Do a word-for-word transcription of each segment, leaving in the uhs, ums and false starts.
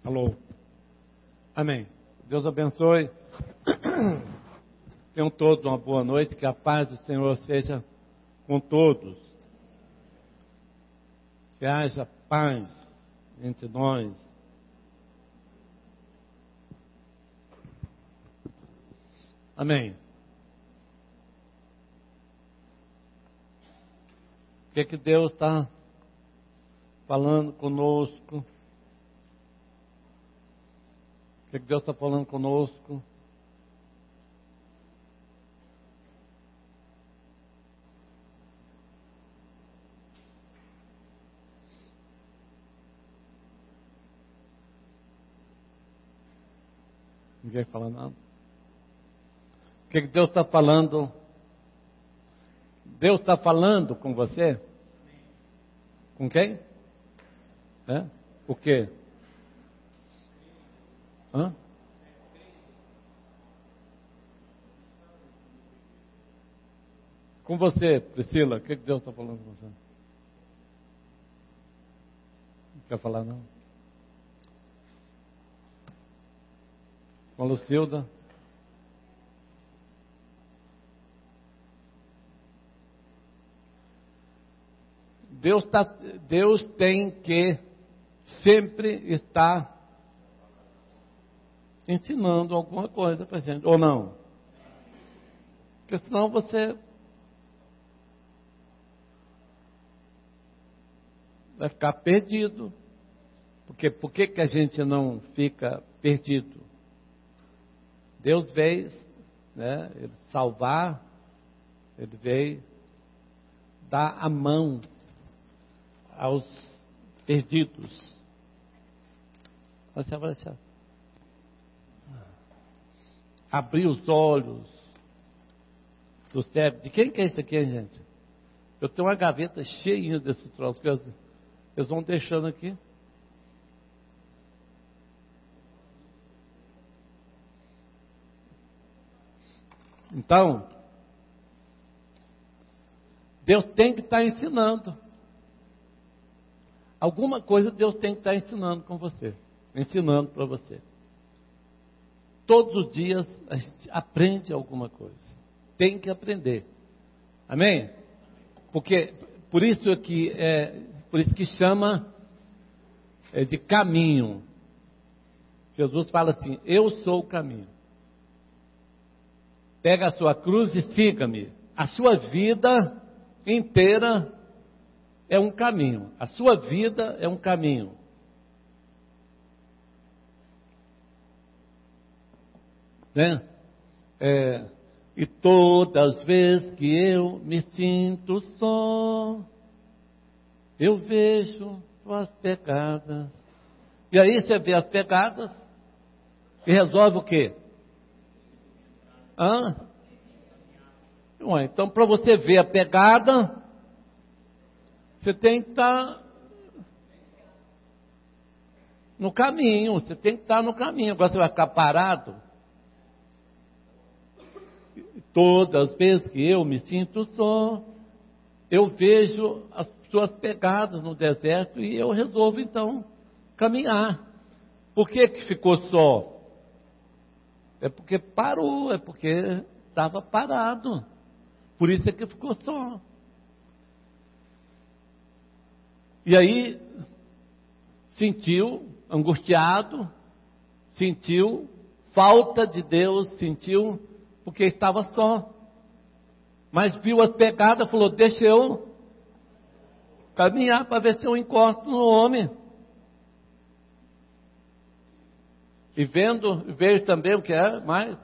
Alô. Amém. Deus abençoe. Tenham todos uma boa noite. Que a paz do Senhor seja com todos. Que haja paz entre nós. Amém. O que é que Deus está falando conosco? O que é que Deus está falando conosco? Ninguém fala nada. O que é que Deus está falando? Deus está falando com você? Com quem? É? O quê? Hã? Com você, Priscila, o que, que Deus está falando com você? Não quer falar não? Com a Lucilda? Deus, tá, Deus tem que sempre estar ensinando alguma coisa para a gente, ou não? Porque senão você vai ficar perdido. Porque por que que a gente não fica perdido? Deus veio, né, ele salvar, ele veio dar a mão aos perdidos. Você vai achar. Abrir os olhos do cérebro. De quem que é isso aqui, hein, gente? Eu tenho uma gaveta cheia desse troço que eles, eles vão deixando aqui. Então, Deus tem que estar ensinando. Alguma coisa Deus tem que estar ensinando com você. Ensinando para você. Todos os dias a gente aprende alguma coisa. Tem que aprender. Amém? Porque, por isso que, é, por isso que chama é, de caminho. Jesus fala assim, eu sou o caminho. Pega a sua cruz e siga-me. A sua vida inteira é um caminho. A sua vida é um caminho. Né? É, e todas as vezes que eu me sinto só, eu vejo as pegadas. E aí você vê as pegadas e resolve o quê? Hã? Ué, então, para você ver a pegada, você tem que estar no caminho. Você tem que estar no caminho. Agora você vai ficar parado. Todas as vezes que eu me sinto só, eu vejo as suas pegadas no deserto e eu resolvo então caminhar. Por que que ficou só? É porque parou, é porque estava parado. Por isso é que ficou só. E aí, sentiu angustiado, sentiu falta de Deus, sentiu porque estava só. Mas viu as pegadas, falou, deixa eu caminhar para ver se eu encontro no homem. E vendo, vejo também o que é mais.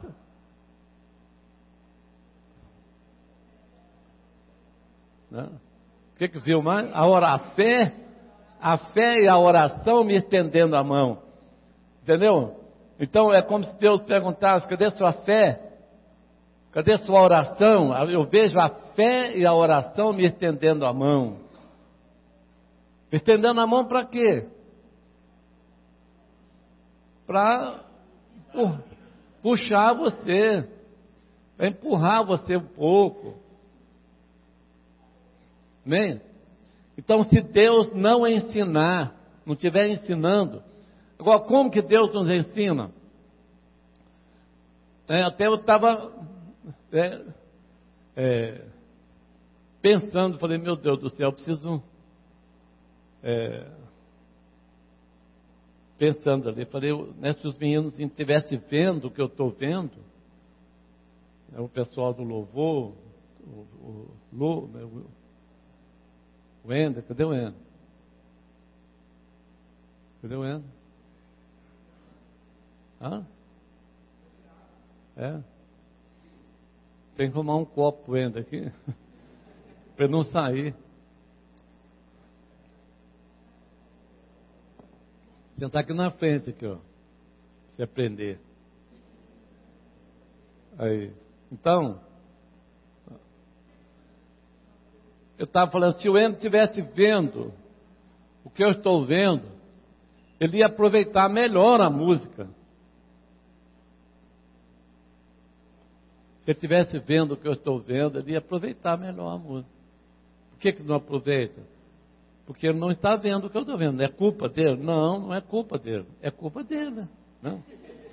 Né? O que que viu mais? A, ora, a fé, a fé e a oração me estendendo a mão. Entendeu? Então é como se Deus perguntasse, cadê sua fé? Cadê sua oração? Eu vejo a fé e a oração me estendendo a mão. Estendendo a mão para quê? Para puxar você, para empurrar você um pouco. Amém? Então, se Deus não ensinar, não estiver ensinando, Agora, como que Deus nos ensina? É, até eu estava é, é, pensando, falei, meu Deus do céu, eu preciso... É, pensando ali, falei, né, se os meninos estivessem vendo o que eu estou vendo, né, o pessoal do louvor, o, o, Lu, né, o, o Ender, cadê o Ender? Cadê o Ender? Hã? É? Tem que arrumar um copo pro Ender aqui, para não sair. Sentar aqui na frente, aqui, ó. Pra você aprender. Aí. Então, eu estava falando, se o Endo estivesse vendo o que eu estou vendo, ele ia aproveitar melhor a música. Se ele estivesse vendo o que eu estou vendo, ele ia aproveitar melhor a música. Por que que não aproveita? Porque ele não está vendo o que eu estou vendo. É culpa dele? Não, não é culpa dele. É culpa dele. Não.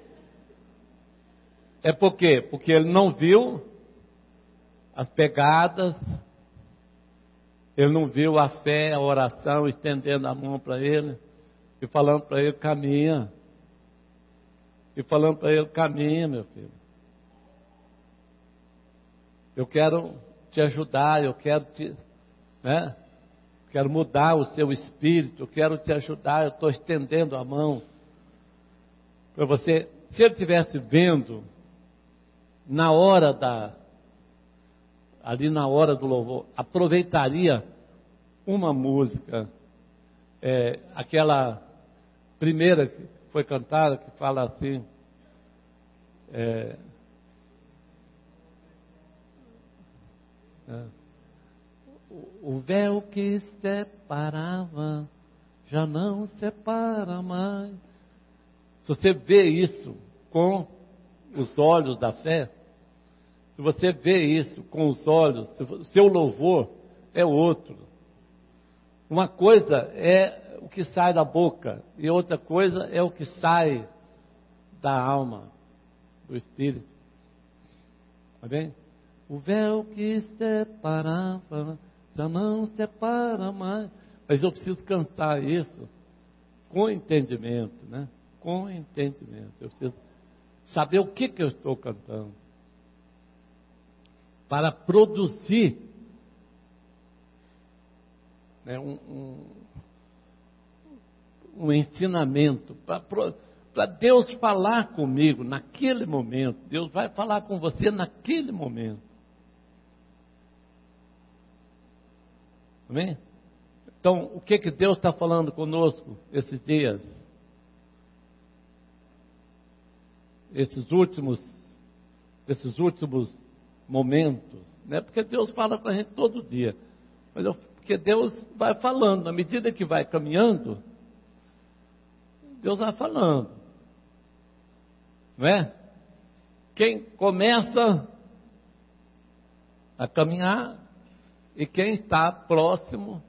É por quê? Porque ele não viu as pegadas, ele não viu a fé, a oração, estendendo a mão para ele e falando para ele, caminha. E falando para ele, caminha, meu filho. Eu quero te ajudar, eu quero te... né? Quero mudar o seu espírito, eu quero te ajudar, eu estou estendendo a mão para você. Se ele estivesse vendo, na hora da, ali na hora do louvor, aproveitaria uma música, é, aquela primeira que foi cantada, que fala assim, é, é, o véu que separava já não separa mais. Se você vê isso com os olhos da fé, se você vê isso com os olhos, o seu louvor é outro. Uma coisa é o que sai da boca e outra coisa é o que sai da alma, do espírito. Tá bem? O véu que separava já não separa mais. Mas eu preciso cantar isso com entendimento, né? Com entendimento. Eu preciso saber o que, que eu estou cantando. Para produzir, né, um, um, um ensinamento. Para Deus falar comigo naquele momento. Deus vai falar com você naquele momento. Amém? Então, o que que Deus está falando conosco esses dias? Esses últimos, esses últimos momentos, né? Porque Deus fala com a gente todo dia. Mas eu, porque Deus vai falando, na medida que vai caminhando, Deus vai falando. Não é? Quem começa a caminhar e quem está próximo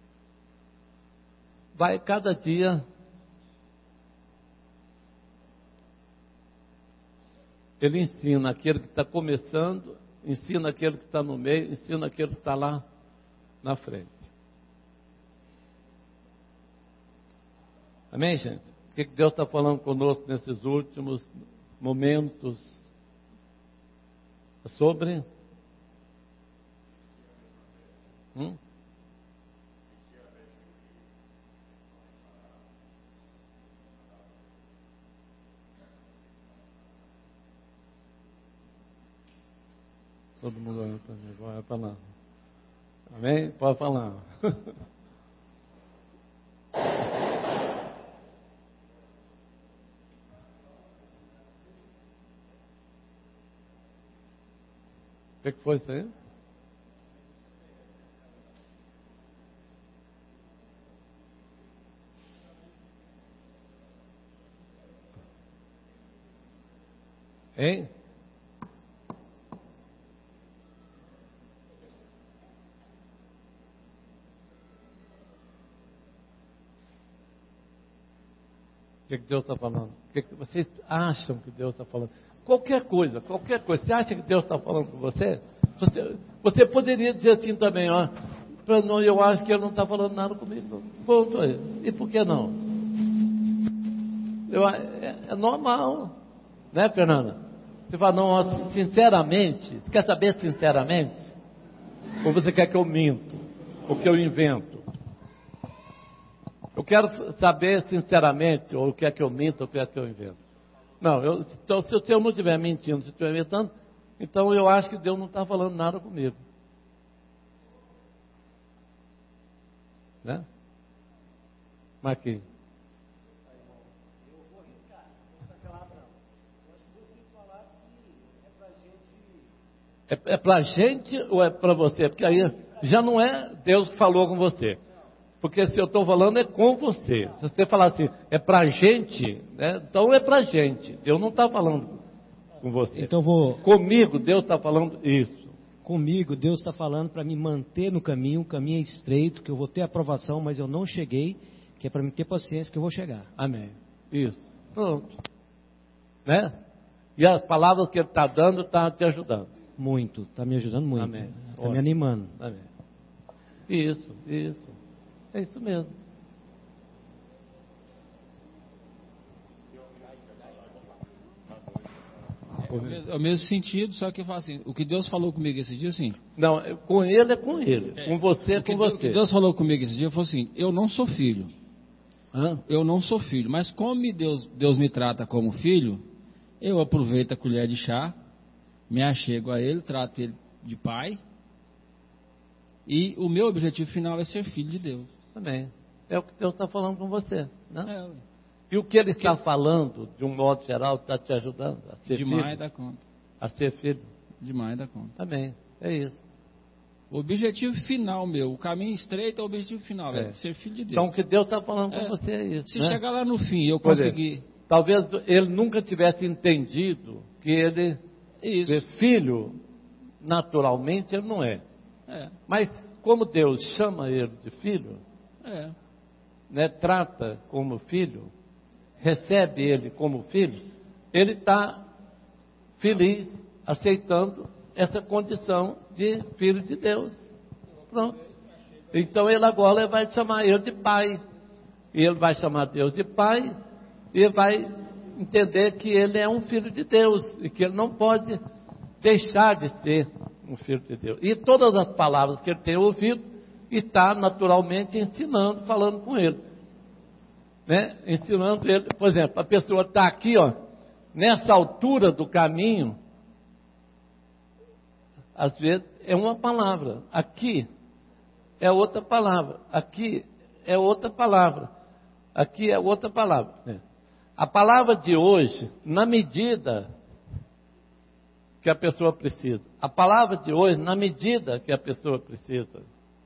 vai cada dia ele ensina aquele que está começando, ensina aquele que está no meio, ensina aquele que está lá na frente. Amém, gente? O que Deus está falando conosco nesses últimos momentos? É sobre... Hum? Todo mundo olhando para mim, vai para lá. Amém? Pode falar. O que, que foi isso aí? Hein? O que, que Deus está falando? O que, que vocês acham que Deus está falando? Qualquer coisa, qualquer coisa. Você acha que Deus está falando com você? Você, você poderia dizer assim também, ó. Não, eu acho que Ele não está falando nada comigo. Ponto aí. E por que não? Eu, é, é normal. Né, Fernanda? Você fala, não, ó, sinceramente. Você quer saber sinceramente? Ou você quer que eu minto? Ou que eu invento? Eu quero saber sinceramente, ou quer que eu minta, ou quer que eu invento. Não, eu, então, se eu não estiver mentindo, se eu estiver inventando, então eu acho que Deus não está falando nada comigo. Né? Marquinhos. Eu vou arriscar, essa palavra não. Eu acho que Deus tem que falar que é pra gente... É, é pra gente ou é pra você? Porque aí já não é Deus que falou com você. Porque se eu estou falando é com você. Se você falar assim, é pra gente, né? Então é pra gente. Deus não está falando com você. Então vou... Comigo, Deus está falando isso. Comigo, Deus está falando para me manter no caminho, o caminho é estreito, que eu vou ter aprovação, mas eu não cheguei, que é para me ter paciência que eu vou chegar. Amém. Isso. Pronto. Né? E as palavras que Ele está dando, está te ajudando. Muito. Está me ajudando muito. Amém. Está me animando. Amém. Isso, isso. É isso mesmo. É o mesmo sentido, só que eu falo assim, o que Deus falou comigo esse dia, assim... Não, com ele é com ele, é, com você é com que você. Deus, o que Deus falou comigo esse dia, foi assim, eu não sou filho. Hã? Eu não sou filho, mas como Deus, Deus me trata como filho, eu aproveito a colher de chá, me achego a Ele, trato Ele de pai, e o meu objetivo final é ser filho de Deus. Também. É o que Deus está falando com você. Né? É, e o que Ele está falando, de um modo geral, está te ajudando a ser demais filho? da conta. A ser filho? Demais da conta. Também. É isso. O objetivo final meu, o caminho estreito é o objetivo final, é, é ser filho de Deus. Então o que Deus está falando é, com você é isso. Se né? chegar lá no fim eu Pois conseguir... É. Talvez ele nunca tivesse entendido que ele isso. é filho, naturalmente ele não é. é. Mas como Deus chama ele de filho, é. né, trata como filho, recebe ele como filho, ele está feliz, aceitando essa condição de filho de Deus. Pronto. Então ele agora vai chamar ele de pai. E ele vai chamar Deus de pai. E ele vai entender que ele é um filho de Deus. E que ele não pode deixar de ser um filho de Deus. E todas as palavras que ele tem ouvido, está naturalmente ensinando, falando com ele. Né? Ensinando ele. Por exemplo, a pessoa está aqui, ó, nessa altura do caminho. Às vezes é uma palavra, aqui é outra palavra, aqui é outra palavra, aqui é outra palavra. É. A palavra de hoje, na medida que a pessoa precisa. A palavra de hoje, na medida que a pessoa precisa.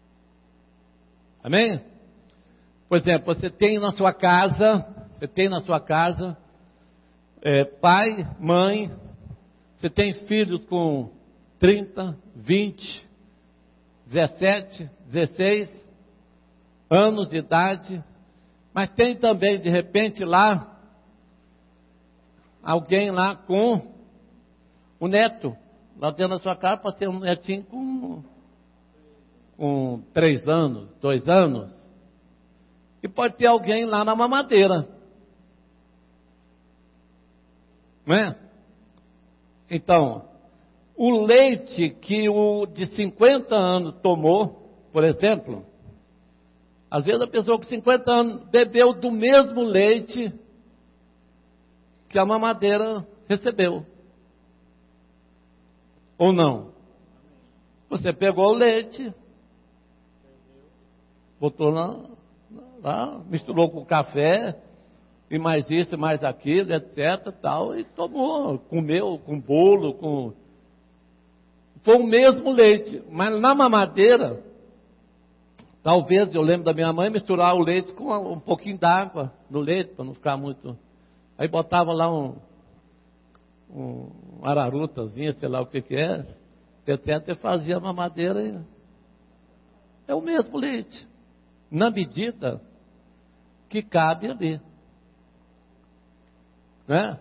Amém? Por exemplo, você tem na sua casa, você tem na sua casa, é, pai, mãe, você tem filhos com trinta, vinte, dezessete, dezesseis anos de idade, mas tem também de repente lá, alguém lá com o neto, lá dentro da sua casa pode ser um netinho com, com três anos, dois anos, e pode ter alguém lá na mamadeira, não é? Então, o leite que o de cinquenta anos tomou, por exemplo, às vezes a pessoa com cinquenta anos bebeu do mesmo leite que a mamadeira recebeu. Ou não? Você pegou o leite, botou lá, lá misturou com café, e mais isso, e mais aquilo, etc, tal, e tomou, comeu com bolo, com... Foi o mesmo leite, mas na mamadeira, talvez, eu lembro da minha mãe, misturar o leite com um pouquinho d'água no leite, para não ficar muito... Aí botava lá um, um ararutazinho, sei lá o que que é, etc, e fazia a mamadeira, e é o mesmo leite, na medida que cabe ali. né?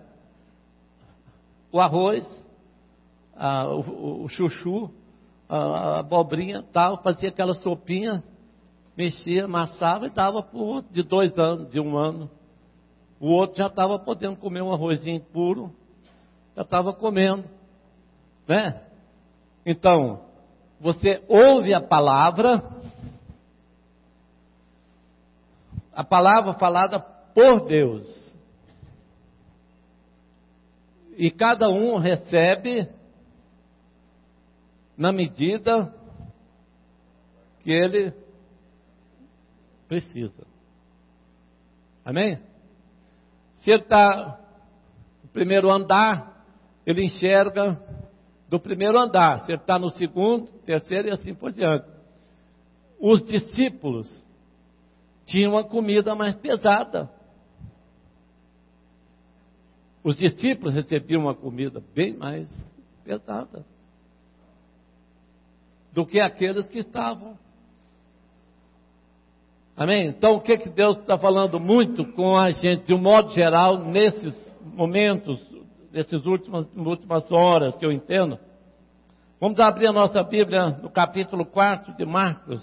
O arroz, a, o, o chuchu, a, a abobrinha, tal, fazia aquela sopinha, mexia, amassava e dava para o outro de dois anos, de um ano. O outro já estava podendo comer um arrozinho puro, já estava comendo, né? Então, você ouve a palavra, a palavra falada por Deus, e cada um recebe na medida que ele precisa. Amém? Se ele está no primeiro andar, ele enxerga do primeiro andar. Se ele está no segundo, terceiro e assim por diante. Os discípulos tinham uma comida mais pesada. Os discípulos recebiam uma comida bem mais pesada do que aqueles que estavam. Amém? Então, o que, que Deus está falando muito com a gente, de um modo geral, nesses momentos, nessas últimas, últimas horas que eu entendo? Vamos abrir a nossa Bíblia no capítulo quatro de Marcos.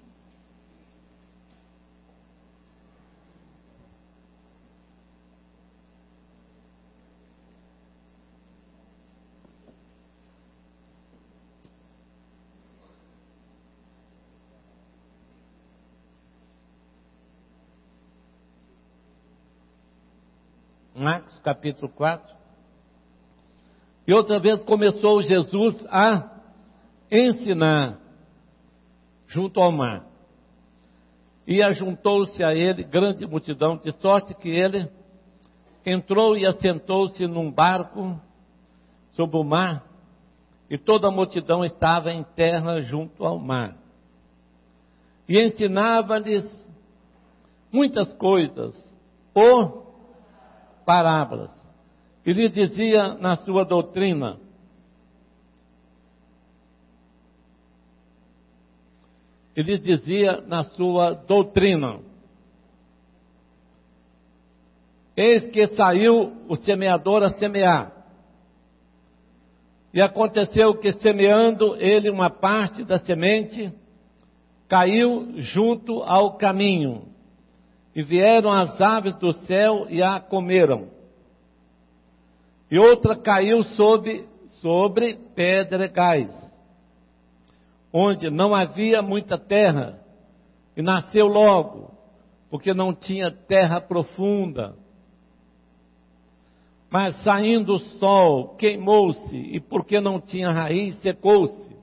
Marcos capítulo quatro. E outra vez começou Jesus a ensinar junto ao mar. E ajuntou-se a ele grande multidão, de sorte que ele entrou e assentou-se num barco sobre o mar, e toda a multidão estava em terra junto ao mar. E ensinava-lhes muitas coisas por parábolas. E lhe dizia na sua doutrina: Ele dizia na sua doutrina: eis que saiu o semeador a semear. E aconteceu que, semeando ele uma parte da semente, caiu junto ao caminho, e vieram as aves do céu e a comeram. E outra caiu sobre, sobre pedregais, onde não havia muita terra, e nasceu logo, porque não tinha terra profunda. Mas saindo o sol, queimou-se, e porque não tinha raiz, secou-se.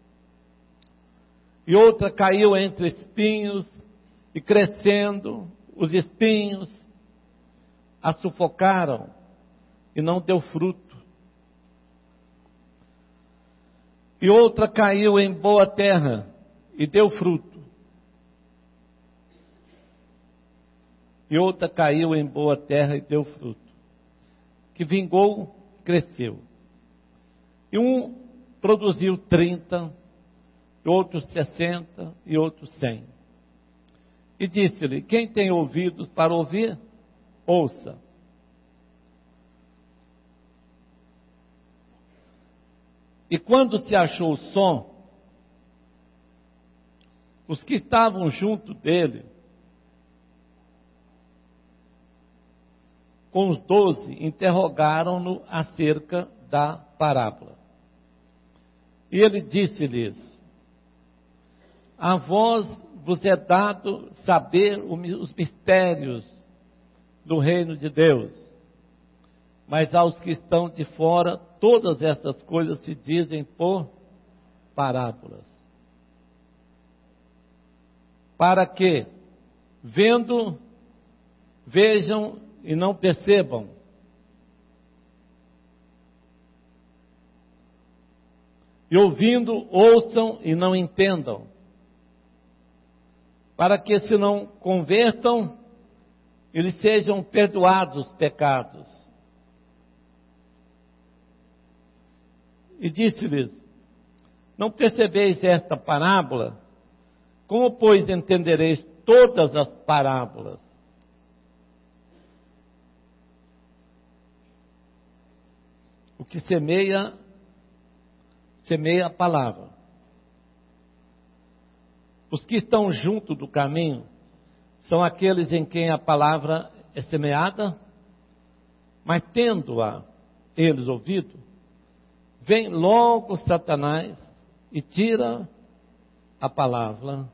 E outra caiu entre espinhos, e crescendo, os espinhos a sufocaram, e não deu fruto. E outra caiu em boa terra, e deu fruto. E outra caiu em boa terra, e deu fruto. Que vingou, cresceu. E um produziu trinta, e outro sessenta, e outro cem. E disse-lhe: quem tem ouvidos para ouvir, ouça. E quando se achou o som, os que estavam junto dele, com os doze, interrogaram-no acerca da parábola. E ele disse-lhes: a vós vos é dado saber os mistérios do reino de Deus, mas aos que estão de fora, todas essas coisas se dizem por parábolas. Para que, vendo, vejam e não percebam, e ouvindo, ouçam e não entendam, para que, se não convertam, eles sejam perdoados os pecados. E disse-lhes: não percebeis esta parábola? Como, pois, entendereis todas as parábolas? o que semeia, semeia a palavra. Os que estão junto do caminho são aqueles em quem a palavra é semeada, mas tendo-a eles ouvido, vem logo Satanás e tira a palavra.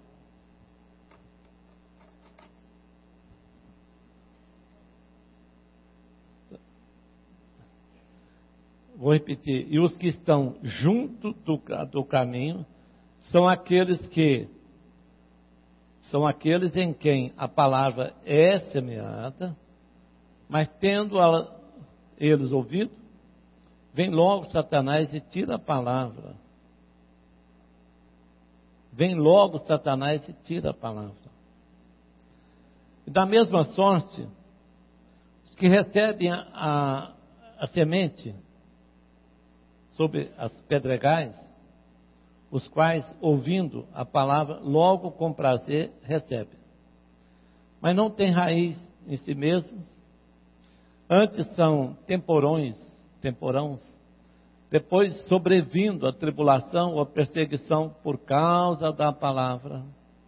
Vou repetir. E os que estão junto do, do caminho são aqueles que são aqueles em quem a palavra é semeada, mas tendo a, eles ouvido, vem logo Satanás e tira a palavra. Vem logo Satanás e tira a palavra. E da mesma sorte, os que recebem a, a, a semente sobre as pedregais, os quais, ouvindo a palavra, logo com prazer recebem. Mas não têm raiz em si mesmos, antes são temporões, temporãos, depois sobrevindo a tribulação ou a perseguição por causa da palavra,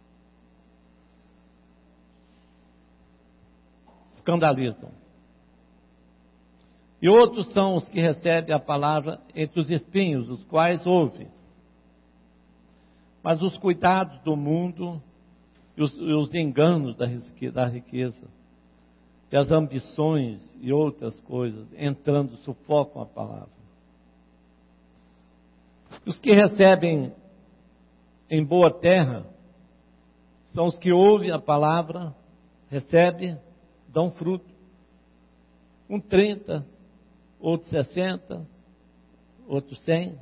escandalizam. E outros são os que recebem a palavra entre os espinhos, os quais ouvem. Mas os cuidados do mundo e os, e os enganos da, da riqueza, e as ambições e outras coisas, entrando, sufocam a palavra. Os que recebem em boa terra são os que ouvem a palavra, recebem, dão fruto. Um trinta, outro sessenta, outro cem.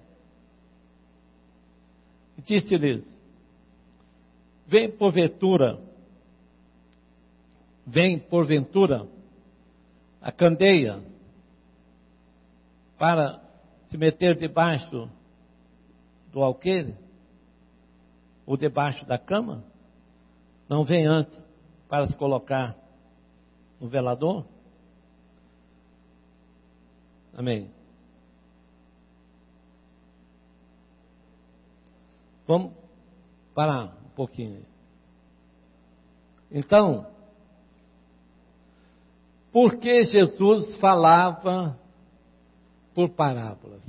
E disse-lhes: Vem porventura, vem porventura a candeia para se meter debaixo do alqueire, ou debaixo da cama? Não vem antes para se colocar no velador? Amém. Vamos parar um pouquinho. Então, por que Jesus falava por parábolas?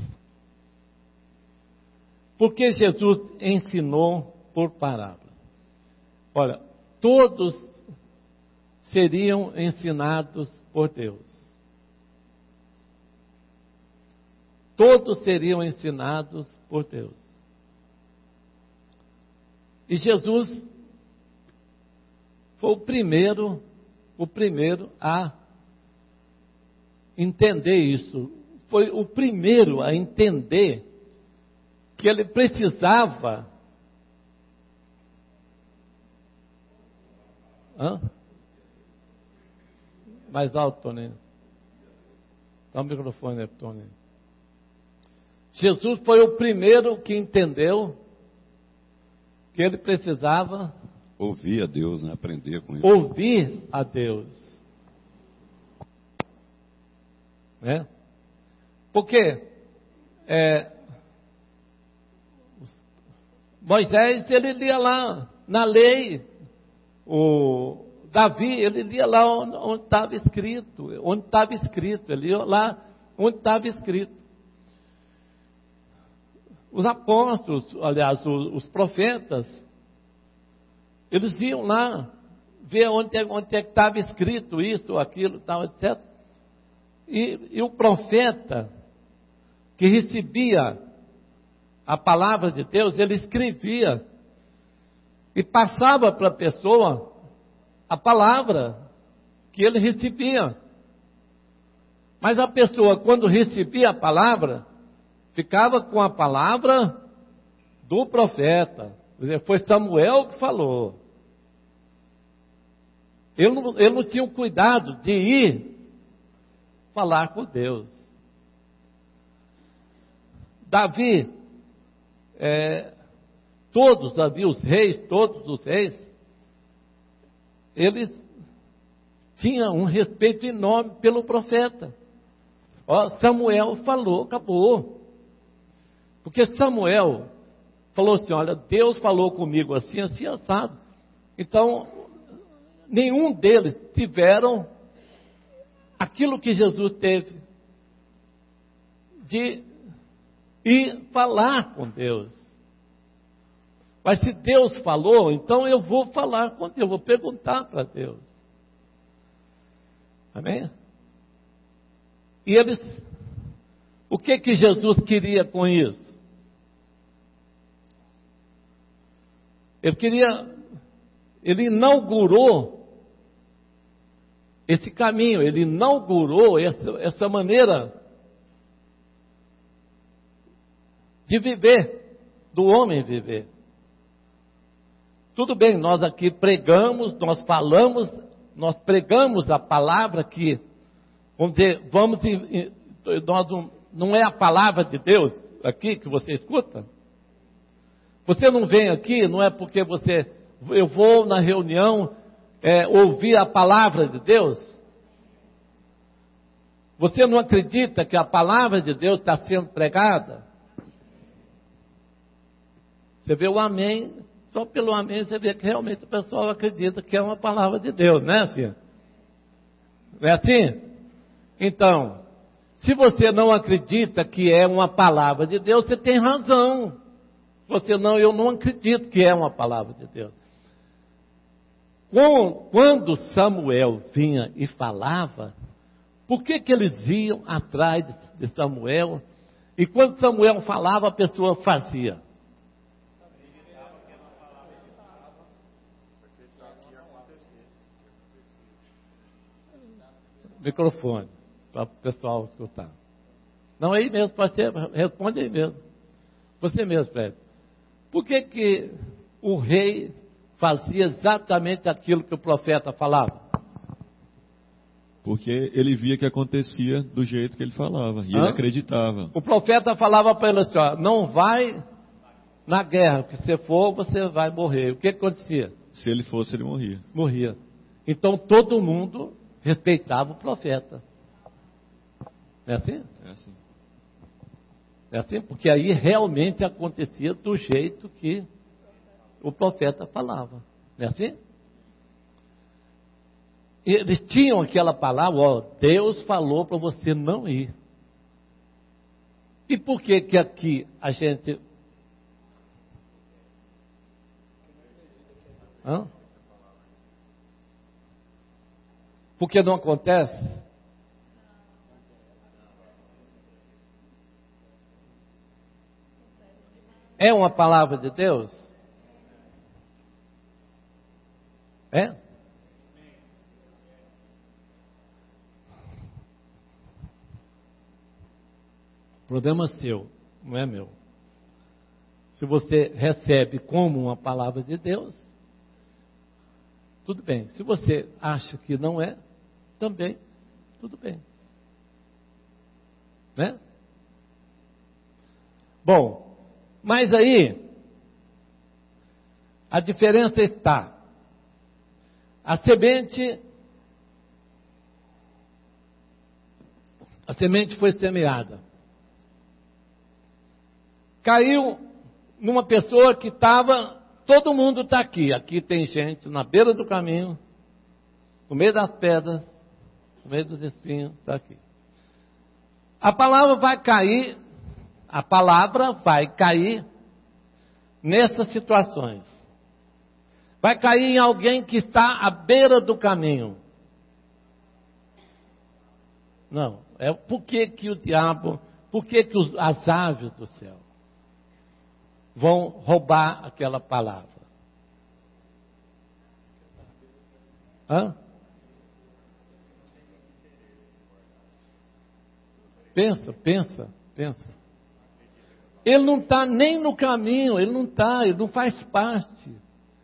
Por que Jesus ensinou por parábolas? Olha, todos seriam ensinados por Deus. Todos seriam ensinados por Deus. E Jesus foi o primeiro, o primeiro a entender isso. Foi o primeiro a entender que ele precisava. Hã? Mais alto, Tony. Dá o microfone aí, Tony. Jesus foi o primeiro que entendeu que ele precisava ouvir a Deus, né? Aprender com isso. Ouvir a Deus. Né? Porque é, Moisés, ele lia lá na lei, o Davi, ele lia lá onde estava escrito, onde estava escrito, ele lia lá onde estava escrito. Os apóstolos, aliás, os, os profetas, eles iam lá ver onde é, onde é que estava escrito isso, aquilo, tal, etcétera. E, e o profeta que recebia a palavra de Deus, ele escrevia e passava para a pessoa a palavra que ele recebia. Mas a pessoa, quando recebia a palavra, ficava com a palavra do profeta. Quer dizer, foi Samuel que falou. Ele não, ele não tinha o cuidado de ir falar com Deus. Davi, é, todos, Davi, os reis, todos os reis, eles tinham um respeito enorme pelo profeta. Ó, Samuel falou, acabou. Porque Samuel falou assim, olha, Deus falou comigo assim, assim, assado. Então, nenhum deles tiveram aquilo que Jesus teve, de ir falar com Deus. Mas se Deus falou, então eu vou falar com Deus, eu vou perguntar para Deus. Amém? E eles, o que que Jesus queria com isso? Ele queria, ele inaugurou esse caminho, ele inaugurou essa, essa maneira de viver, do homem viver. Tudo bem, nós aqui pregamos, nós falamos, nós pregamos a palavra que, vamos dizer, vamos, nós não, não é a palavra de Deus aqui que você escuta? Você não vem aqui, não é porque você, eu vou na reunião é, ouvir a palavra de Deus? Você não acredita que a palavra de Deus está sendo pregada? Você vê o amém, só pelo amém você vê que realmente o pessoal acredita que é uma palavra de Deus, né, filho? Não é assim? Então, se você não acredita que é uma palavra de Deus, você tem razão. Você não, eu não acredito que é uma palavra de Deus. Quando Samuel vinha e falava, por que que eles iam atrás de Samuel? E quando Samuel falava, a pessoa fazia. Microfone, para o pessoal escutar. Não, é aí mesmo, pode ser, responde aí mesmo. Você mesmo, Fred. Por que que o rei fazia exatamente aquilo que o profeta falava? Porque ele via que acontecia do jeito que ele falava, e Hã? ele acreditava. O profeta falava para ele assim, ó, não vai na guerra, porque se for, você vai morrer. O que acontecia? Se ele fosse, ele morria. Morria. Então todo mundo respeitava o profeta. É assim? É assim. É assim? Porque aí realmente acontecia do jeito que o profeta falava. Não é assim? Eles tinham aquela palavra, ó, Deus falou para você não ir. E por que que aqui a gente... Hã? Porque não acontece? É uma palavra de Deus? É? Problema seu, não é meu. Se você recebe como uma palavra de Deus, tudo bem. Se você acha que não é, também, tudo bem. Né? Bom, mas aí, a diferença está. A semente, a semente foi semeada. Caiu numa pessoa que estava, todo mundo está aqui. Aqui tem gente na beira do caminho, no meio das pedras, no meio dos espinhos, está aqui. A palavra vai cair, a palavra vai cair nessas situações. Vai cair em alguém que está à beira do caminho. Não, é por que que o diabo, por que que os, as aves do céu vão roubar aquela palavra? Hã? Pensa, pensa, pensa. Ele não está nem no caminho, ele não está, ele não faz parte.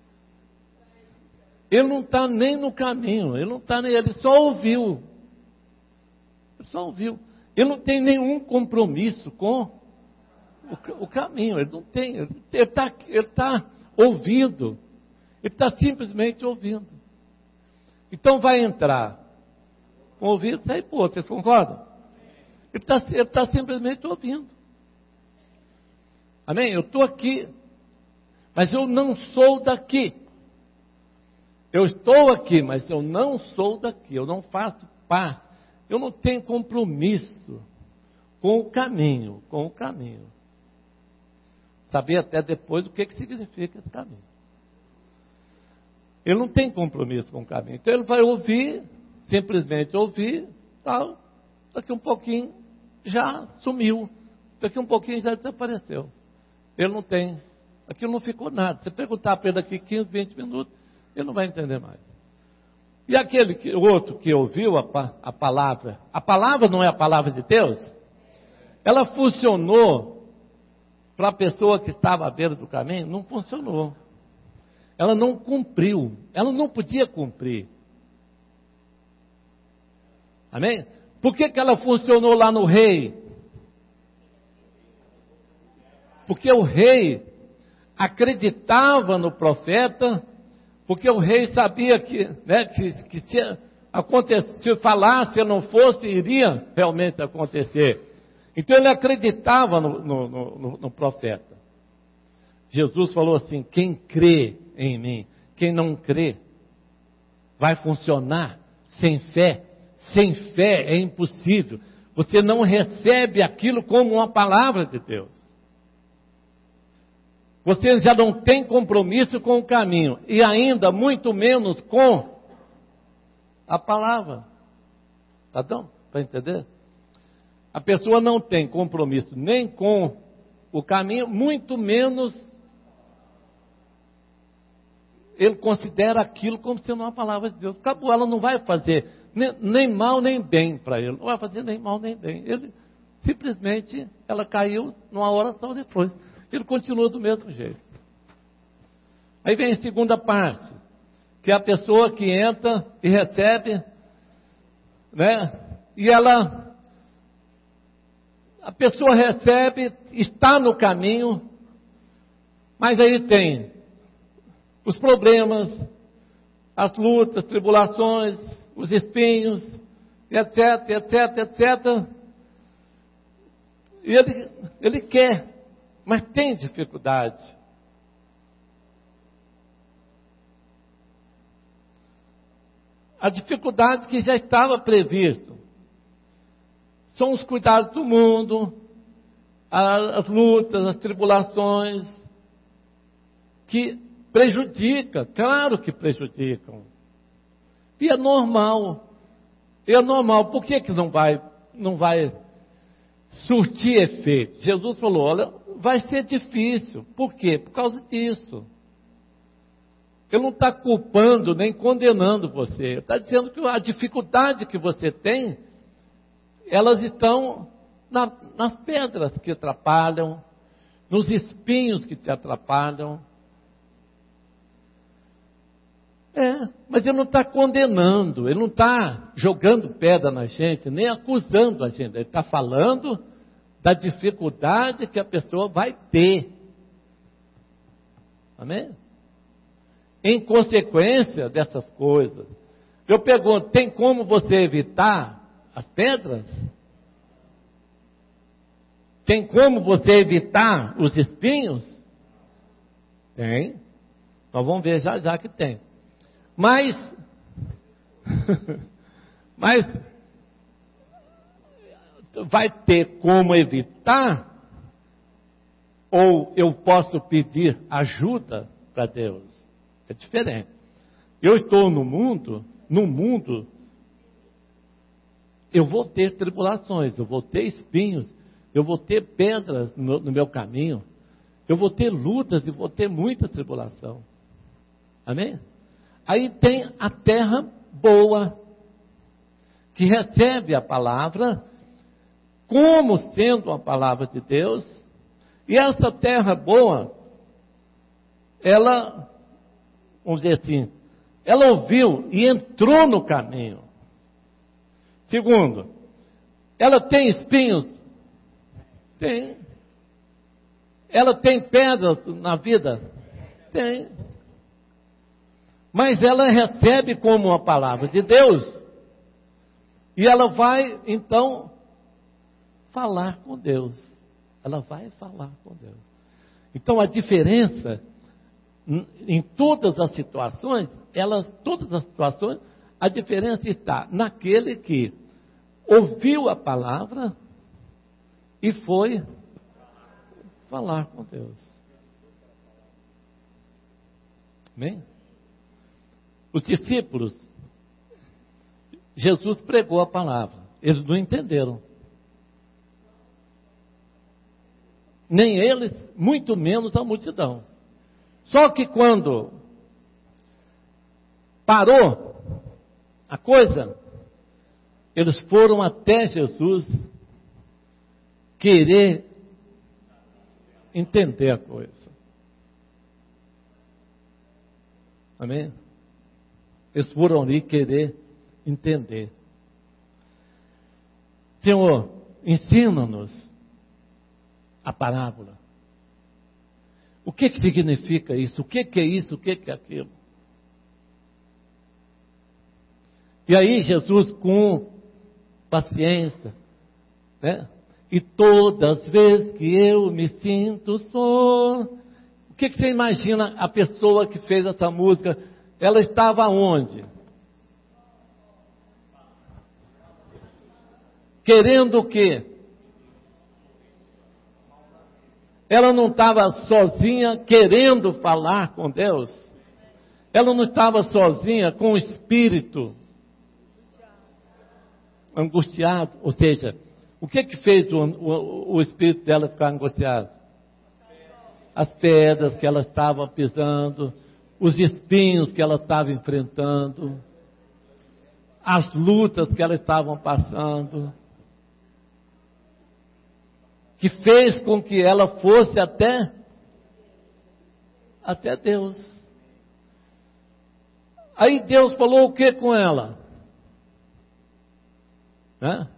Ele não está nem no caminho, ele não está nem, ele só ouviu. Ele só ouviu. Ele não tem nenhum compromisso com o, o caminho, ele não tem, ele está ele tá ouvindo, ele está simplesmente ouvindo. Então vai entrar com o ouvido e sair por outro, vocês concordam? Ele está ele tá simplesmente ouvindo. Amém? Eu estou aqui, mas eu não sou daqui. Eu estou aqui, mas eu não sou daqui. Eu não faço parte. Eu não tenho compromisso com o caminho, com o caminho. Saber até depois o que, que significa esse caminho. Ele não tem compromisso com o caminho. Então ele vai ouvir, simplesmente ouvir, tal. Daqui um pouquinho já sumiu. Daqui um pouquinho já desapareceu. Ele não tem. Aquilo não ficou nada. Se perguntar para ele daqui quinze, vinte minutos, ele não vai entender mais. E aquele que, o outro que ouviu a, a palavra, a palavra não é a palavra de Deus? Ela funcionou para a pessoa que estava à beira do caminho? Não funcionou. Ela não cumpriu. Ela não podia cumprir. Amém? Por que, que ela funcionou lá no rei? Porque o rei acreditava no profeta, porque o rei sabia que, né, que, que se, acontecesse, se falasse, se não fosse, iria realmente acontecer. Então ele acreditava no, no, no, no profeta. Jesus falou assim: quem crê em mim, quem não crê, vai funcionar sem fé. Sem fé é impossível. Você não recebe aquilo como uma palavra de Deus. Você já não tem compromisso com o caminho. E ainda muito menos com a palavra. Tá bom? Para entender? A pessoa não tem compromisso nem com o caminho, muito menos ele considera aquilo como sendo uma palavra de Deus. Acabou, ela não vai fazer nem, nem mal nem bem para ele. Não vai fazer nem mal nem bem. Ele simplesmente, ela caiu numa oração depois. Ele continua do mesmo jeito. Aí vem a segunda parte, que é a pessoa que entra e recebe, né? E ela, a pessoa recebe, está no caminho, mas aí tem os problemas, as lutas, tribulações, os espinhos, etc, etc, etcétera. E ele, ele quer, mas tem dificuldade. A dificuldade que já estava previsto são os cuidados do mundo, as lutas, as tribulações, que prejudicam, claro que prejudicam. E é normal, é normal. Por que que não vai, não vai surtir efeito? Jesus falou, olha, vai ser difícil. Por quê? Por causa disso. Ele não está culpando nem condenando você. Ele está dizendo que a dificuldade que você tem, elas estão na, nas pedras que atrapalham, nos espinhos que te atrapalham. É, mas ele não está condenando, ele não está jogando pedra na gente, nem acusando a gente. Ele está falando da dificuldade que a pessoa vai ter. Amém? Em consequência dessas coisas. Eu pergunto, tem como você evitar as pedras? Tem como você evitar os espinhos? Tem. Nós vamos ver já já que tem. Mas, mas vai ter como evitar? Ou eu posso pedir ajuda para Deus? É diferente. Eu estou no mundo, no mundo, eu vou ter tribulações, eu vou ter espinhos, eu vou ter pedras no, no meu caminho, eu vou ter lutas e vou ter muita tribulação. Amém? Aí tem a terra boa, que recebe a palavra como sendo a palavra de Deus, e essa terra boa, ela, vamos dizer assim, ela ouviu e entrou no caminho. Segundo, ela tem espinhos? Tem. Ela tem pedras na vida? Tem. Mas ela recebe como uma palavra de Deus. E ela vai, então, falar com Deus. Ela vai falar com Deus. Então a diferença, em todas as situações, ela, todas as situações, a diferença está naquele que ouviu a palavra e foi falar com Deus. Amém? Os discípulos, Jesus pregou a palavra, eles não entenderam. Nem eles, muito menos a multidão. Só que quando parou a coisa, eles foram até Jesus querer entender a coisa. Amém? Eles foram ali querer entender. Senhor, ensina-nos a parábola. O que, que significa isso? O que, que é isso? O que, que é aquilo? E aí Jesus, com paciência, né? E todas as vezes que eu me sinto só, o que, que você imagina a pessoa que fez essa música? Ela estava onde? Querendo o quê? Ela não estava sozinha querendo falar com Deus. Ela não estava sozinha com o espírito angustiado. Ou seja, o que que fez o, o, o espírito dela ficar angustiado? As pedras que ela estava pisando, os espinhos que ela estava enfrentando, as lutas que ela estava passando, que fez com que ela fosse até, até Deus. Aí Deus falou o que com ela? Né?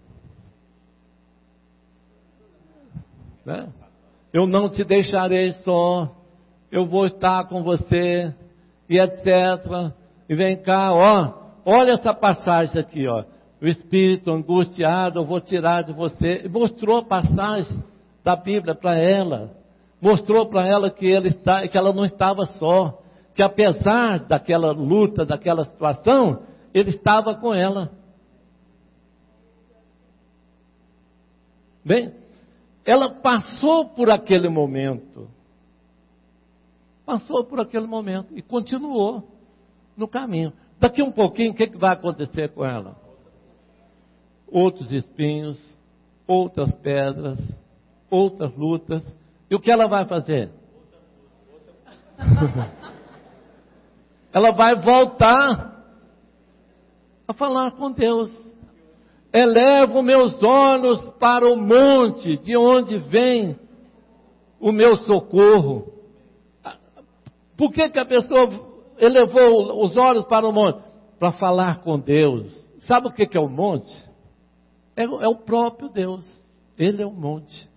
Né? Eu não te deixarei só, eu vou estar com você, e etcétera. E vem cá, ó, olha essa passagem aqui, ó. O espírito angustiado eu vou tirar de você. E mostrou a passagem da Bíblia para ela. Mostrou para ela que, ele está, que ela não estava só. Que apesar daquela luta, daquela situação, ele estava com ela. Bem, ela passou por aquele momento. Passou por aquele momento e continuou no caminho. Daqui um pouquinho, o que, que vai acontecer com ela? Outros espinhos, outras pedras, outras lutas. E o que ela vai fazer? Ela vai voltar a falar com Deus. Elevo meus olhos para o monte, de onde vem o meu socorro. Por que que a pessoa elevou os olhos para o monte? Para falar com Deus. Sabe o que que é o monte? É, é o próprio Deus. Ele é o monte.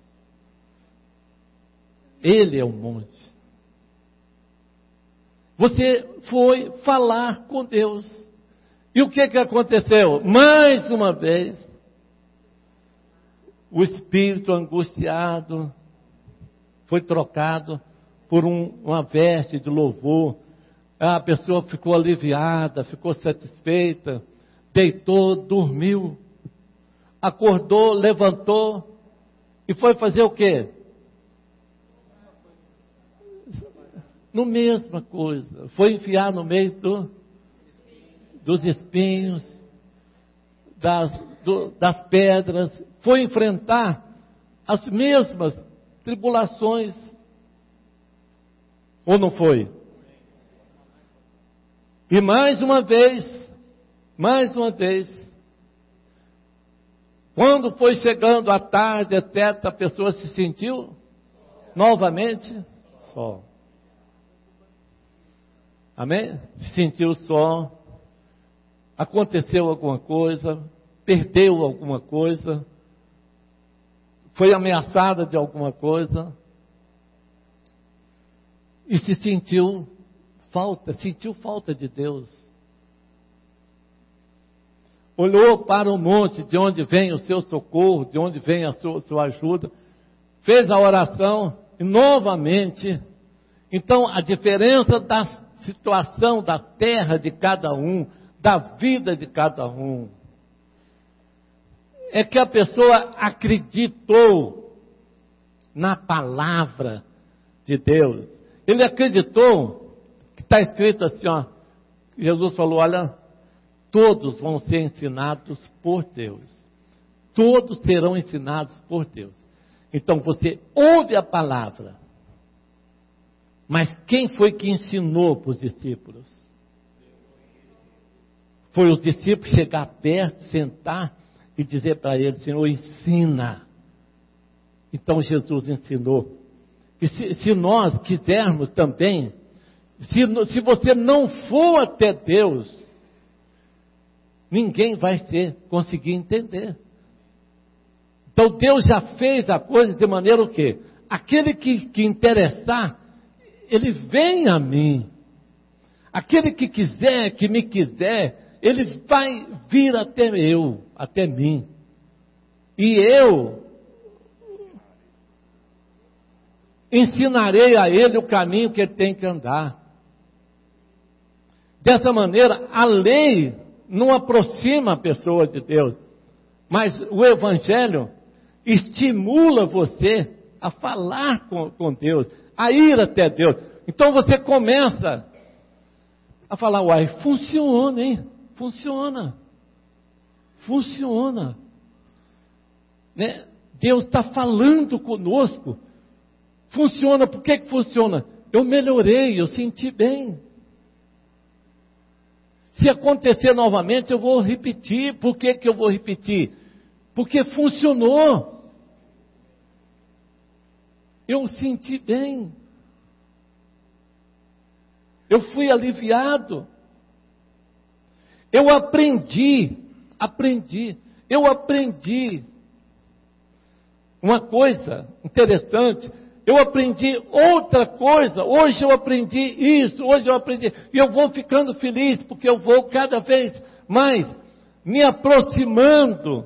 Ele é o monte. Você foi falar com Deus. E o que que aconteceu? Mais uma vez, o espírito angustiado foi trocado por um, uma veste de louvor. A pessoa ficou aliviada, ficou satisfeita, deitou, dormiu, acordou, levantou e foi fazer o quê? No mesma coisa. Foi enfiar no meio do, dos espinhos, das, do, das pedras, foi enfrentar as mesmas tribulações. Ou não foi? E mais uma vez, mais uma vez, quando foi chegando a tarde, etcétera, a pessoa se sentiu novamente só. Amém? Se sentiu só, aconteceu alguma coisa, perdeu alguma coisa, foi ameaçada de alguma coisa, e se sentiu falta, sentiu falta de Deus. olhou para o monte, de onde vem o seu socorro, de onde vem a sua, sua ajuda, fez a oração e novamente. Então, a diferença da situação da terra de cada um, da vida de cada um, é que a pessoa acreditou na palavra de Deus. Ele acreditou, que está escrito assim, ó, Jesus falou, olha, todos vão ser ensinados por Deus. Todos serão ensinados por Deus. Então você ouve a palavra, mas quem foi que ensinou para os discípulos? Foi os discípulos chegar perto, sentar e dizer para ele, Senhor, ensina. Então Jesus ensinou. E se, se nós quisermos também, se, se você não for até Deus, ninguém vai ser, conseguir entender. Então Deus já fez a coisa de maneira o quê? Aquele que, que interessar, ele vem a mim. Aquele que quiser, que me quiser, ele vai vir até eu, até mim. E eu ensinarei a ele o caminho que ele tem que andar. Dessa maneira, a lei não aproxima a pessoa de Deus, mas o Evangelho estimula você a falar com, com Deus, a ir até Deus. Então você começa a falar, uai, funciona, hein? Funciona. Funciona. Né? Deus está falando conosco. Funciona. Por que que funciona? Eu melhorei, eu senti bem. Se acontecer novamente, eu vou repetir. Por que que eu vou repetir? Porque funcionou. Eu senti bem. Eu fui aliviado. Eu aprendi, aprendi, eu aprendi. Uma coisa interessante, eu aprendi outra coisa, hoje eu aprendi isso, hoje eu aprendi, e eu vou ficando feliz, porque eu vou cada vez mais me aproximando,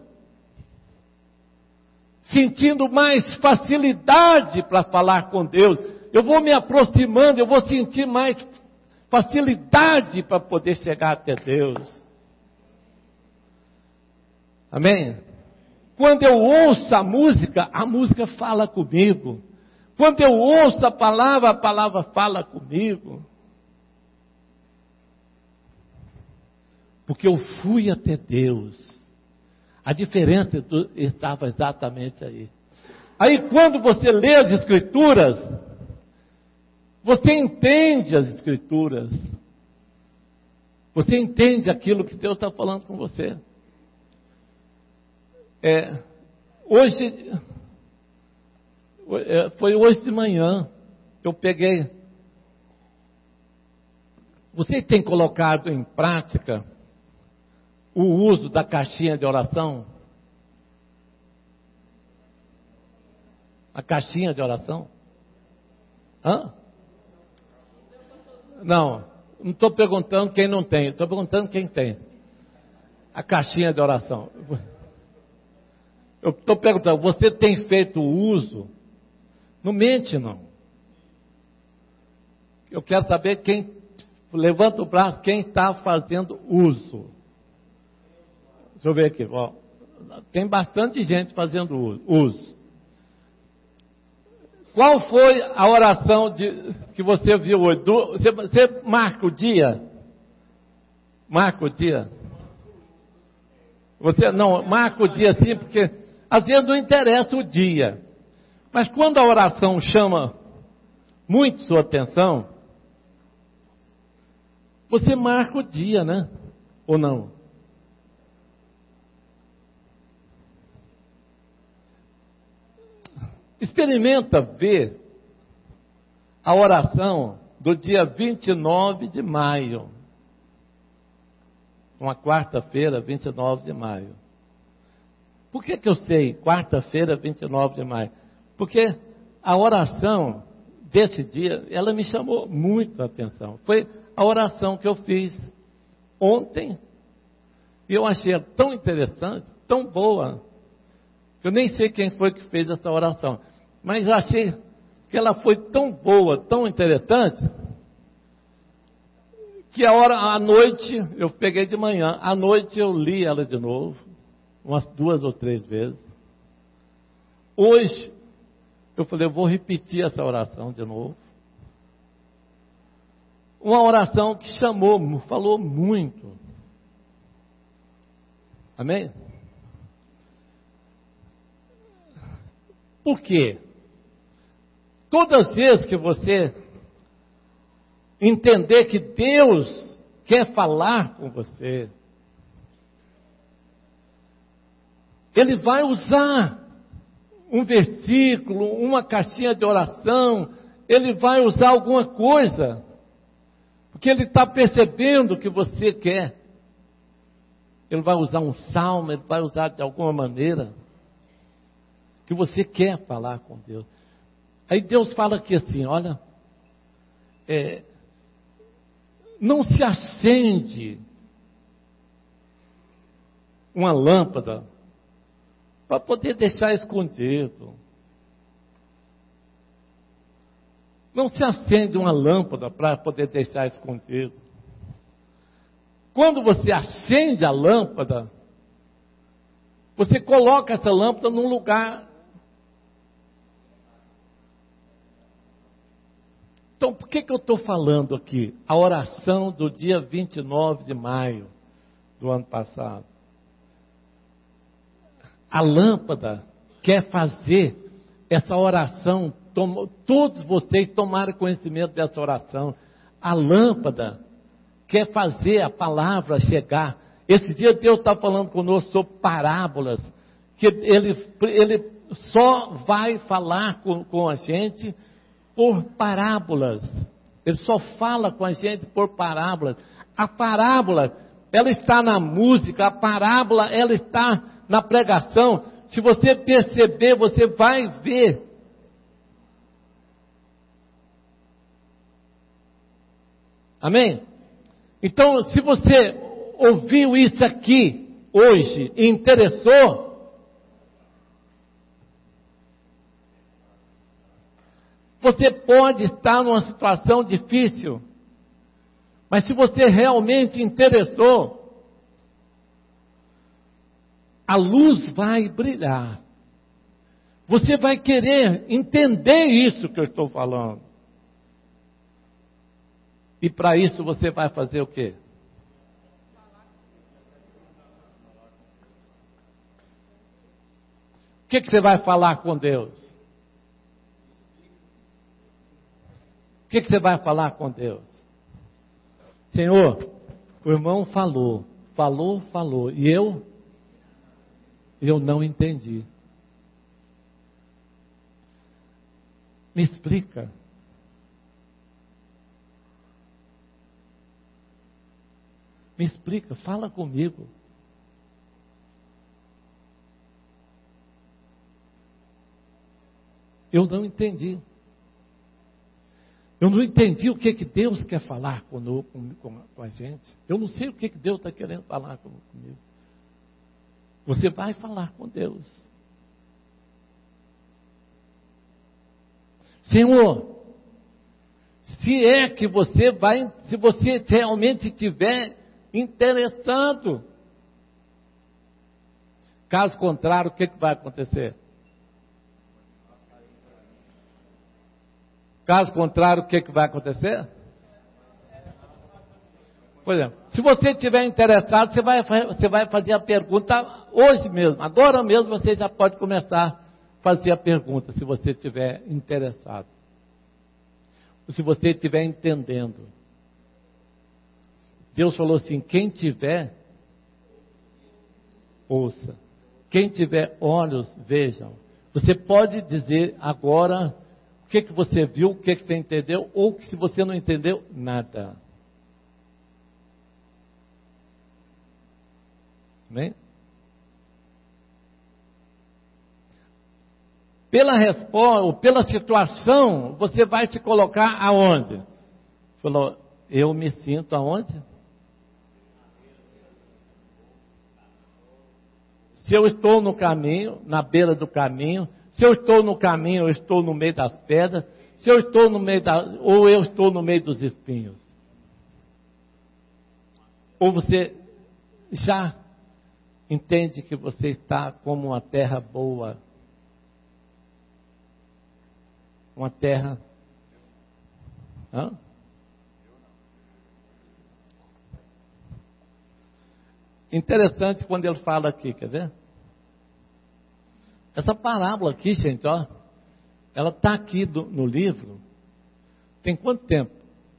sentindo mais facilidade para falar com Deus. Eu vou me aproximando, eu vou sentir mais facilidade para poder chegar até Deus. Amém? Quando eu ouço a música, a música fala comigo. Quando eu ouço a palavra, a palavra fala comigo. Porque eu fui até Deus. A diferença estava exatamente aí. Aí quando você lê as Escrituras, você entende as Escrituras. Você entende aquilo que Deus está falando com você. É, hoje, foi hoje de manhã, eu peguei. Você tem colocado em prática o uso da caixinha de oração? A caixinha de oração? Hã? Não, não estou perguntando quem não tem, estou perguntando quem tem. A caixinha de oração. Eu estou perguntando, você tem feito uso? Não mente, não. Eu quero saber quem, levanta o braço, quem está fazendo uso. Deixa eu ver aqui, ó. Tem bastante gente fazendo uso. Qual foi a oração de, que você viu hoje? Do, você, você marca o dia? Marca o dia? Você não, marca o dia sim, porque às vezes não interessa o dia. Mas quando a oração chama muito sua atenção, você marca o dia, né? Ou não? Experimenta ver a oração do dia vinte e nove de maio. Uma quarta-feira, vinte e nove de maio. Por que que eu sei quarta-feira, vinte e nove de maio? Porque a oração desse dia, ela me chamou muito a atenção. Foi a oração que eu fiz ontem E eu achei tão interessante, tão boa, que eu nem sei quem foi que fez essa oração, mas eu achei que ela foi tão boa, tão interessante, que a hora, à noite, eu peguei de manhã, à noite eu li ela de novo, umas duas ou três vezes. Hoje, eu falei, eu vou repetir essa oração de novo. Uma oração que chamou, falou muito. Amém? Por quê? Todas as vezes que você entender que Deus quer falar com você, Ele vai usar um versículo, uma caixinha de oração, Ele vai usar alguma coisa, porque Ele está percebendo que você quer. Ele vai usar um salmo, Ele vai usar de alguma maneira, que você quer falar com Deus. Aí Deus fala aqui assim, olha, é, não se acende uma lâmpada para poder deixar escondido. Não se acende uma lâmpada para poder deixar escondido. Quando você acende a lâmpada, você coloca essa lâmpada num lugar. Então, por que que eu estou falando aqui? A oração do dia vinte e nove de maio do ano passado. A lâmpada quer fazer essa oração, tom, todos vocês tomaram conhecimento dessa oração. A lâmpada quer fazer a palavra chegar. Esse dia Deus está falando conosco sobre parábolas, que Ele, ele só vai falar com, com a gente por parábolas. Ele só fala com a gente por parábolas. A parábola, ela está na música, a parábola, ela está na pregação. Se você perceber, você vai ver. Amém? Então, se você ouviu isso aqui hoje e interessou, você pode estar numa situação difícil, mas se você realmente interessou, a luz vai brilhar. Você vai querer entender isso que eu estou falando. E para isso você vai fazer o quê? O que, que você vai falar com Deus? O que, que você vai falar com Deus? Senhor, o irmão falou, falou, falou, e eu? Eu não entendi. Me explica. Me explica, fala comigo. Eu não entendi. Eu não entendi o que, que Deus quer falar com, com, com a gente. Eu não sei o que, que Deus está querendo falar com, comigo. Você vai falar com Deus. Senhor, se é que você vai, se você realmente estiver interessado, caso contrário, o que, que vai acontecer? Caso contrário, o que, que vai acontecer? Por exemplo, se você estiver interessado, você vai, você vai fazer a pergunta hoje mesmo, agora mesmo você já pode começar a fazer a pergunta, se você estiver interessado. Ou se você estiver entendendo. Deus falou assim, quem tiver, ouça. Quem tiver olhos, vejam. Você pode dizer agora o que, que você viu, o que, que você entendeu, ou que se você não entendeu, nada. Amém? Pela resposta, ou pela situação, você vai te colocar aonde? Falou, eu me sinto aonde? Se eu estou no caminho, na beira do caminho, se eu estou no caminho, eu estou no meio das pedras, se eu estou no meio da, ou eu estou no meio dos espinhos. Ou você já entende que você está como uma terra boa, uma terra... Hã? Interessante quando ele fala aqui, quer ver? Essa parábola aqui, gente, ó, ela está aqui do, no livro. Tem quanto tempo?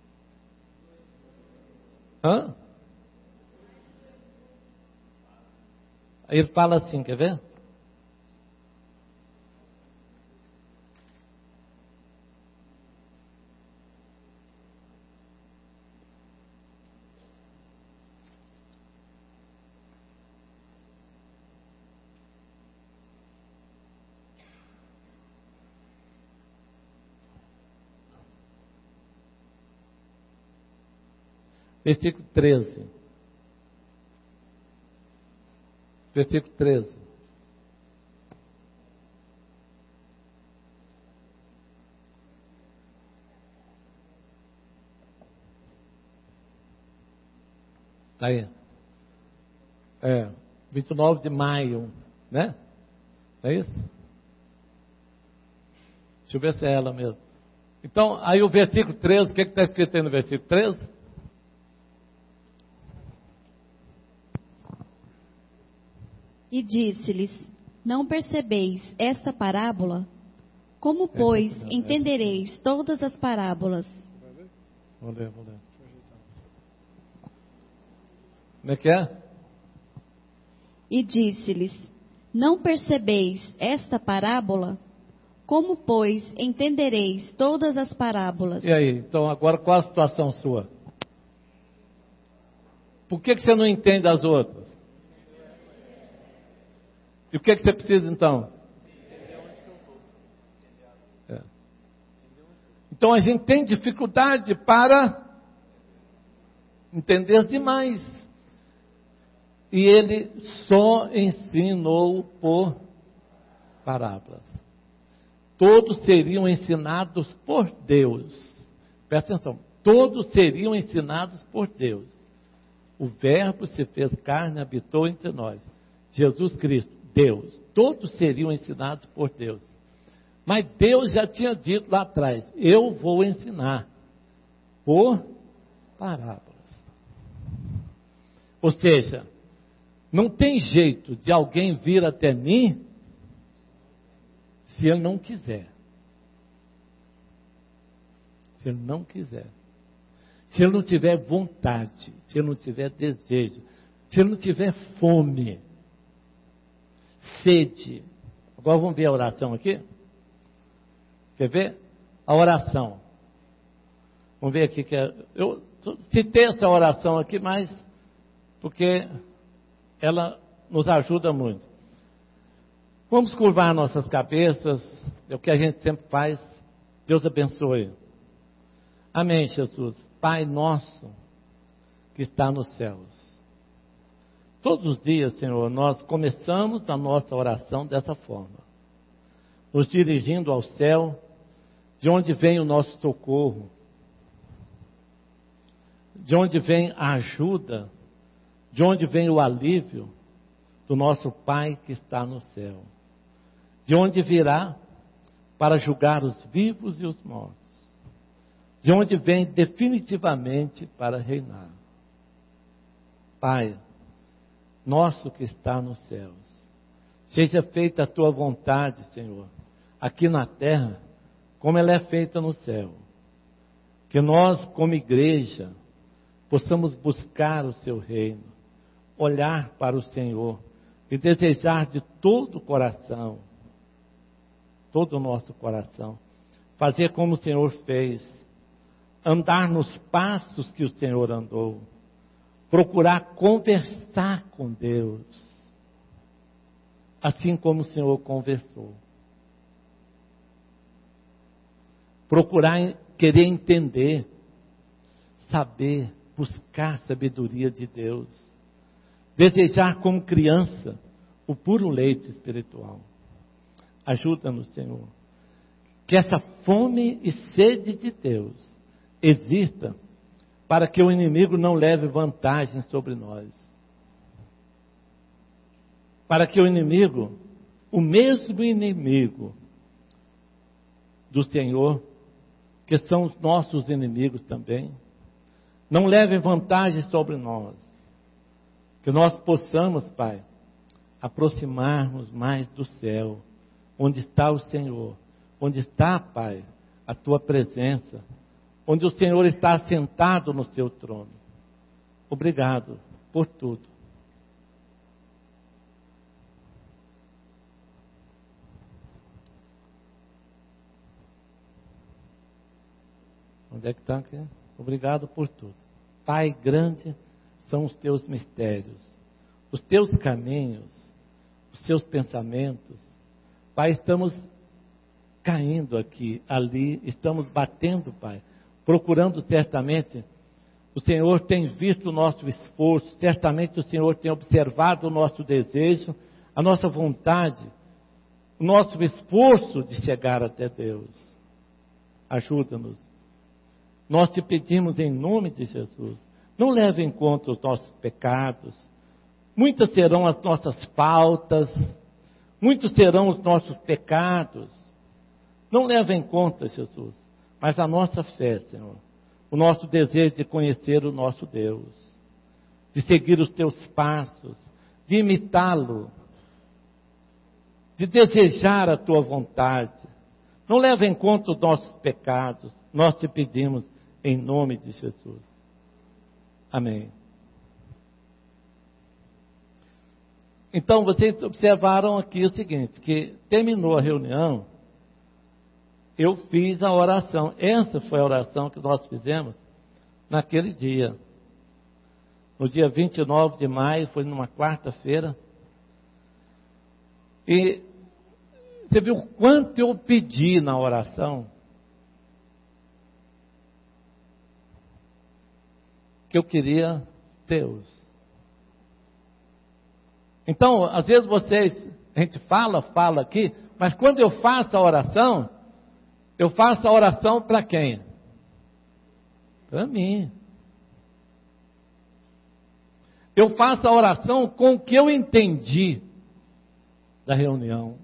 Hã? Aí ele fala assim, quer ver? Versículo treze. Versículo treze. Está aí. É, vinte e nove de maio, né? É isso? Deixa eu ver se é ela mesmo. Então, aí o versículo treze, o que está escrito aí no versículo treze? E disse-lhes: não percebeis esta parábola? Como, pois, entendereis todas as parábolas? Vou ler, vou ler. Como é que é? E disse-lhes: não percebeis esta parábola? Como, pois, entendereis todas as parábolas? E aí, então agora qual a situação sua? Por que, que você não entende as outras? E o que, que você precisa então? É. Então a gente tem dificuldade para entender demais. E ele só ensinou por parábolas. Todos seriam ensinados por Deus. Presta atenção. Todos seriam ensinados por Deus. O Verbo se fez carne e habitou entre nós. Jesus Cristo. Deus, todos seriam ensinados por Deus. Mas Deus já tinha dito lá atrás: eu vou ensinar por parábolas. Ou seja, não tem jeito de alguém vir até mim se ele não quiser. Se ele não quiser. Se ele não tiver vontade, se ele não tiver desejo, se ele não tiver fome, sede. Agora vamos ver a oração aqui. Quer ver? A oração. Vamos ver aqui que é, eu citei essa oração aqui, mas porque ela nos ajuda muito. Vamos curvar nossas cabeças, é o que a gente sempre faz. Deus abençoe. Amém, Jesus. Pai nosso que está nos céus. Todos os dias, Senhor, nós começamos a nossa oração dessa forma, nos dirigindo ao céu, de onde vem o nosso socorro, de onde vem a ajuda, de onde vem o alívio do nosso Pai que está no céu, de onde virá para julgar os vivos e os mortos, de onde vem definitivamente para reinar. Pai nosso que está nos céus, seja feita a tua vontade, Senhor, aqui na terra, como ela é feita no céu. Que nós, como igreja, possamos buscar o seu reino, olhar para o Senhor e desejar de todo o coração, todo o nosso coração, fazer como o Senhor fez, andar nos passos que o Senhor andou, procurar conversar com Deus, assim como o Senhor conversou. Procurar querer entender, saber, buscar sabedoria de Deus. Desejar como criança, o puro leite espiritual. Ajuda-nos, Senhor. Que essa fome e sede de Deus exista para que o inimigo não leve vantagem sobre nós. Para que o inimigo, o mesmo inimigo do Senhor, que são os nossos inimigos também, não leve vantagem sobre nós. Que nós possamos, Pai, aproximarmos mais do céu, onde está o Senhor, onde está, Pai, a Tua presença, onde o Senhor está assentado no Seu trono. Obrigado por tudo. Onde é que está aqui? Obrigado por tudo. Pai, grande são os Teus mistérios, os Teus caminhos, os Teus pensamentos. Pai, estamos caindo aqui, ali, estamos batendo, Pai, procurando certamente. O Senhor tem visto o nosso esforço, certamente o Senhor tem observado o nosso desejo, a nossa vontade, o nosso esforço de chegar até Deus. Ajuda-nos. Nós te pedimos em nome de Jesus, não leve em conta os nossos pecados, muitas serão as nossas faltas, muitos serão os nossos pecados, não leve em conta, Jesus, mas a nossa fé, Senhor, o nosso desejo de conhecer o nosso Deus, de seguir os teus passos, de imitá-lo, de desejar a tua vontade, não leve em conta os nossos pecados, nós te pedimos em nome de Jesus. Amém. Então, vocês observaram aqui o seguinte, que terminou a reunião, eu fiz a oração. Essa foi a oração que nós fizemos naquele dia. No dia vinte e nove de maio, foi numa quarta-feira. E você viu o quanto eu pedi na oração? Que eu queria Deus. Então, às vezes vocês, a gente fala, fala aqui, mas quando eu faço a oração, eu faço a oração para quem? Para mim. Eu faço a oração com o que eu entendi da reunião.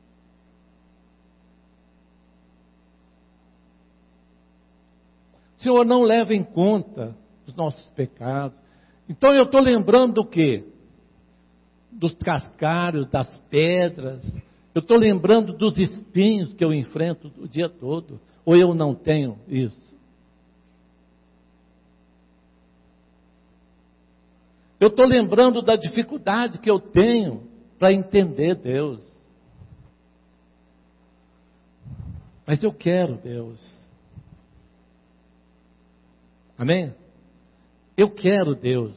O Senhor não leva em conta os nossos pecados. Então eu estou lembrando do quê? Dos cascalhos, das pedras. Eu estou lembrando dos espinhos que eu enfrento o dia todo. Ou eu não tenho isso? Eu estou lembrando da dificuldade que eu tenho para entender Deus. Mas eu quero Deus. Amém? Eu quero Deus.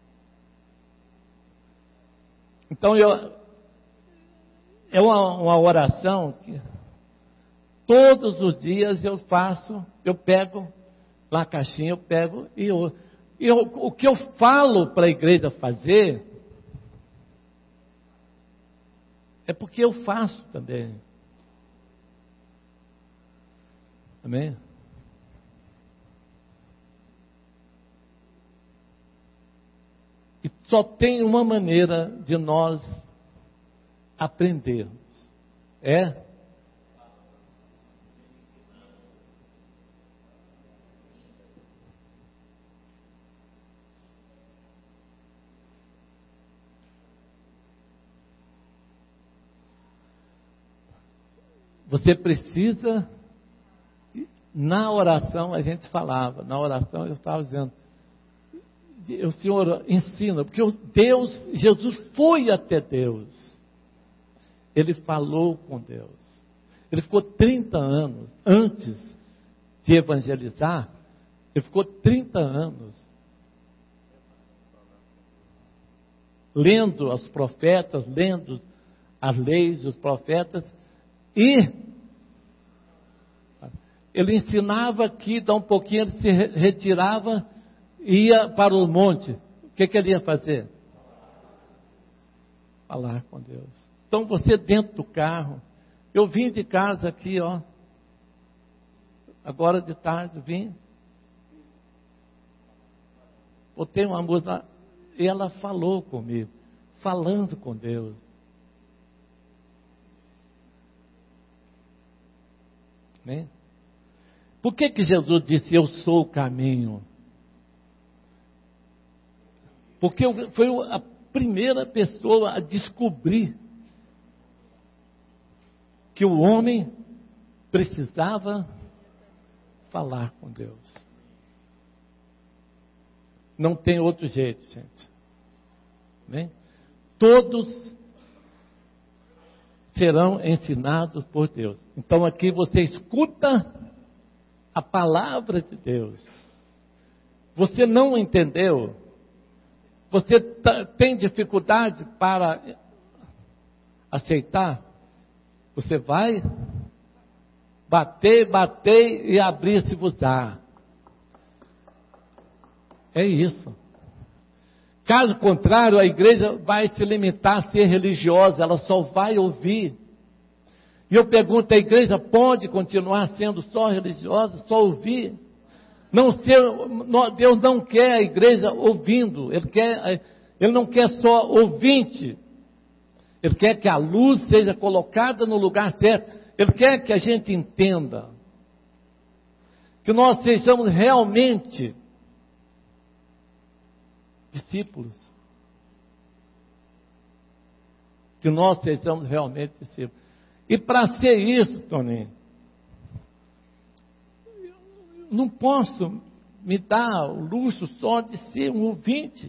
Então, eu, é uma, uma oração que todos os dias eu faço, eu pego lá a caixinha, eu pego e eu, eu, o que eu falo para a igreja fazer, é porque eu faço também. Amém? E só tem uma maneira de nós aprendermos. É? Você precisa, na oração a gente falava, na oração eu estava dizendo, o Senhor ensina, porque Deus, Jesus foi até Deus. Ele falou com Deus. Ele ficou trinta anos, antes de evangelizar, ele ficou trinta anos lendo os profetas, lendo as leis dos profetas, e ele ensinava aqui, dá um pouquinho, ele se retirava, ia para o monte. O que, que ele ia fazer? Falar com Deus. Então você dentro do carro, eu vim de casa aqui, ó, agora de tarde vim, botei uma música e ela falou comigo, falando com Deus. Amém? Por que que Jesus disse, eu sou o caminho? Porque foi a primeira pessoa a descobrir que o homem precisava falar com Deus. Não tem outro jeito, gente. Amém? Todos serão ensinados por Deus. Então aqui você escuta a palavra de Deus. Você não entendeu? Você t- tem dificuldade para aceitar? Você vai bater, bater e abrir-se-vos-á. É isso. Caso contrário, a igreja vai se limitar a ser religiosa, ela só vai ouvir. E eu pergunto, a igreja pode continuar sendo só religiosa, só ouvir? Não ser, Deus não quer a igreja ouvindo, Ele, quer, Ele não quer só ouvinte. Ele quer que a luz seja colocada no lugar certo. Ele quer que a gente entenda. Que nós sejamos realmente discípulos. Que nós sejamos realmente discípulos. E para ser isso, Toninho, não posso me dar o luxo só de ser um ouvinte.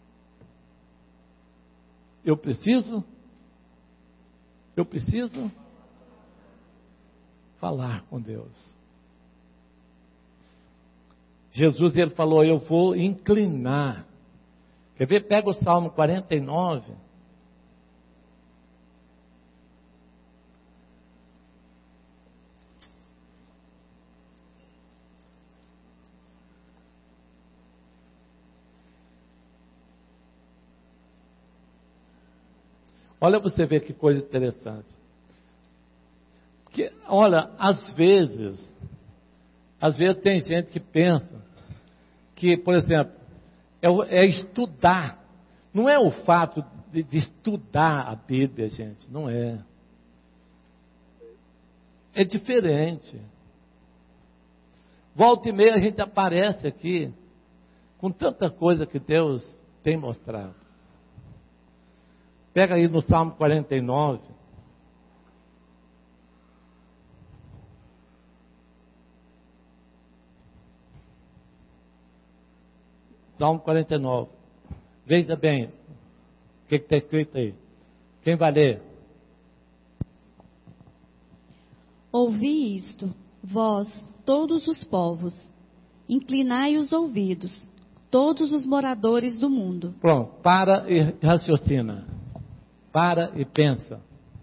Eu preciso, eu preciso falar com Deus. Jesus, ele falou, eu vou inclinar. Quer ver? Pega o Salmo quarenta e nove. Olha você ver que coisa interessante. Que, olha, às vezes, às vezes tem gente que pensa que, por exemplo, é, é estudar. Não é o fato de, de estudar a Bíblia, gente. Não é. É diferente. Volta e meia a gente aparece aqui com tanta coisa que Deus tem mostrado. Pega aí no Salmo quarenta e nove. Salmo quarenta e nove. Veja bem, o que está escrito aí. Quem vai ler? Ouvi isto, vós, todos os povos, inclinai os ouvidos, todos os moradores do mundo. Pronto, para e raciocina. Para e pensa.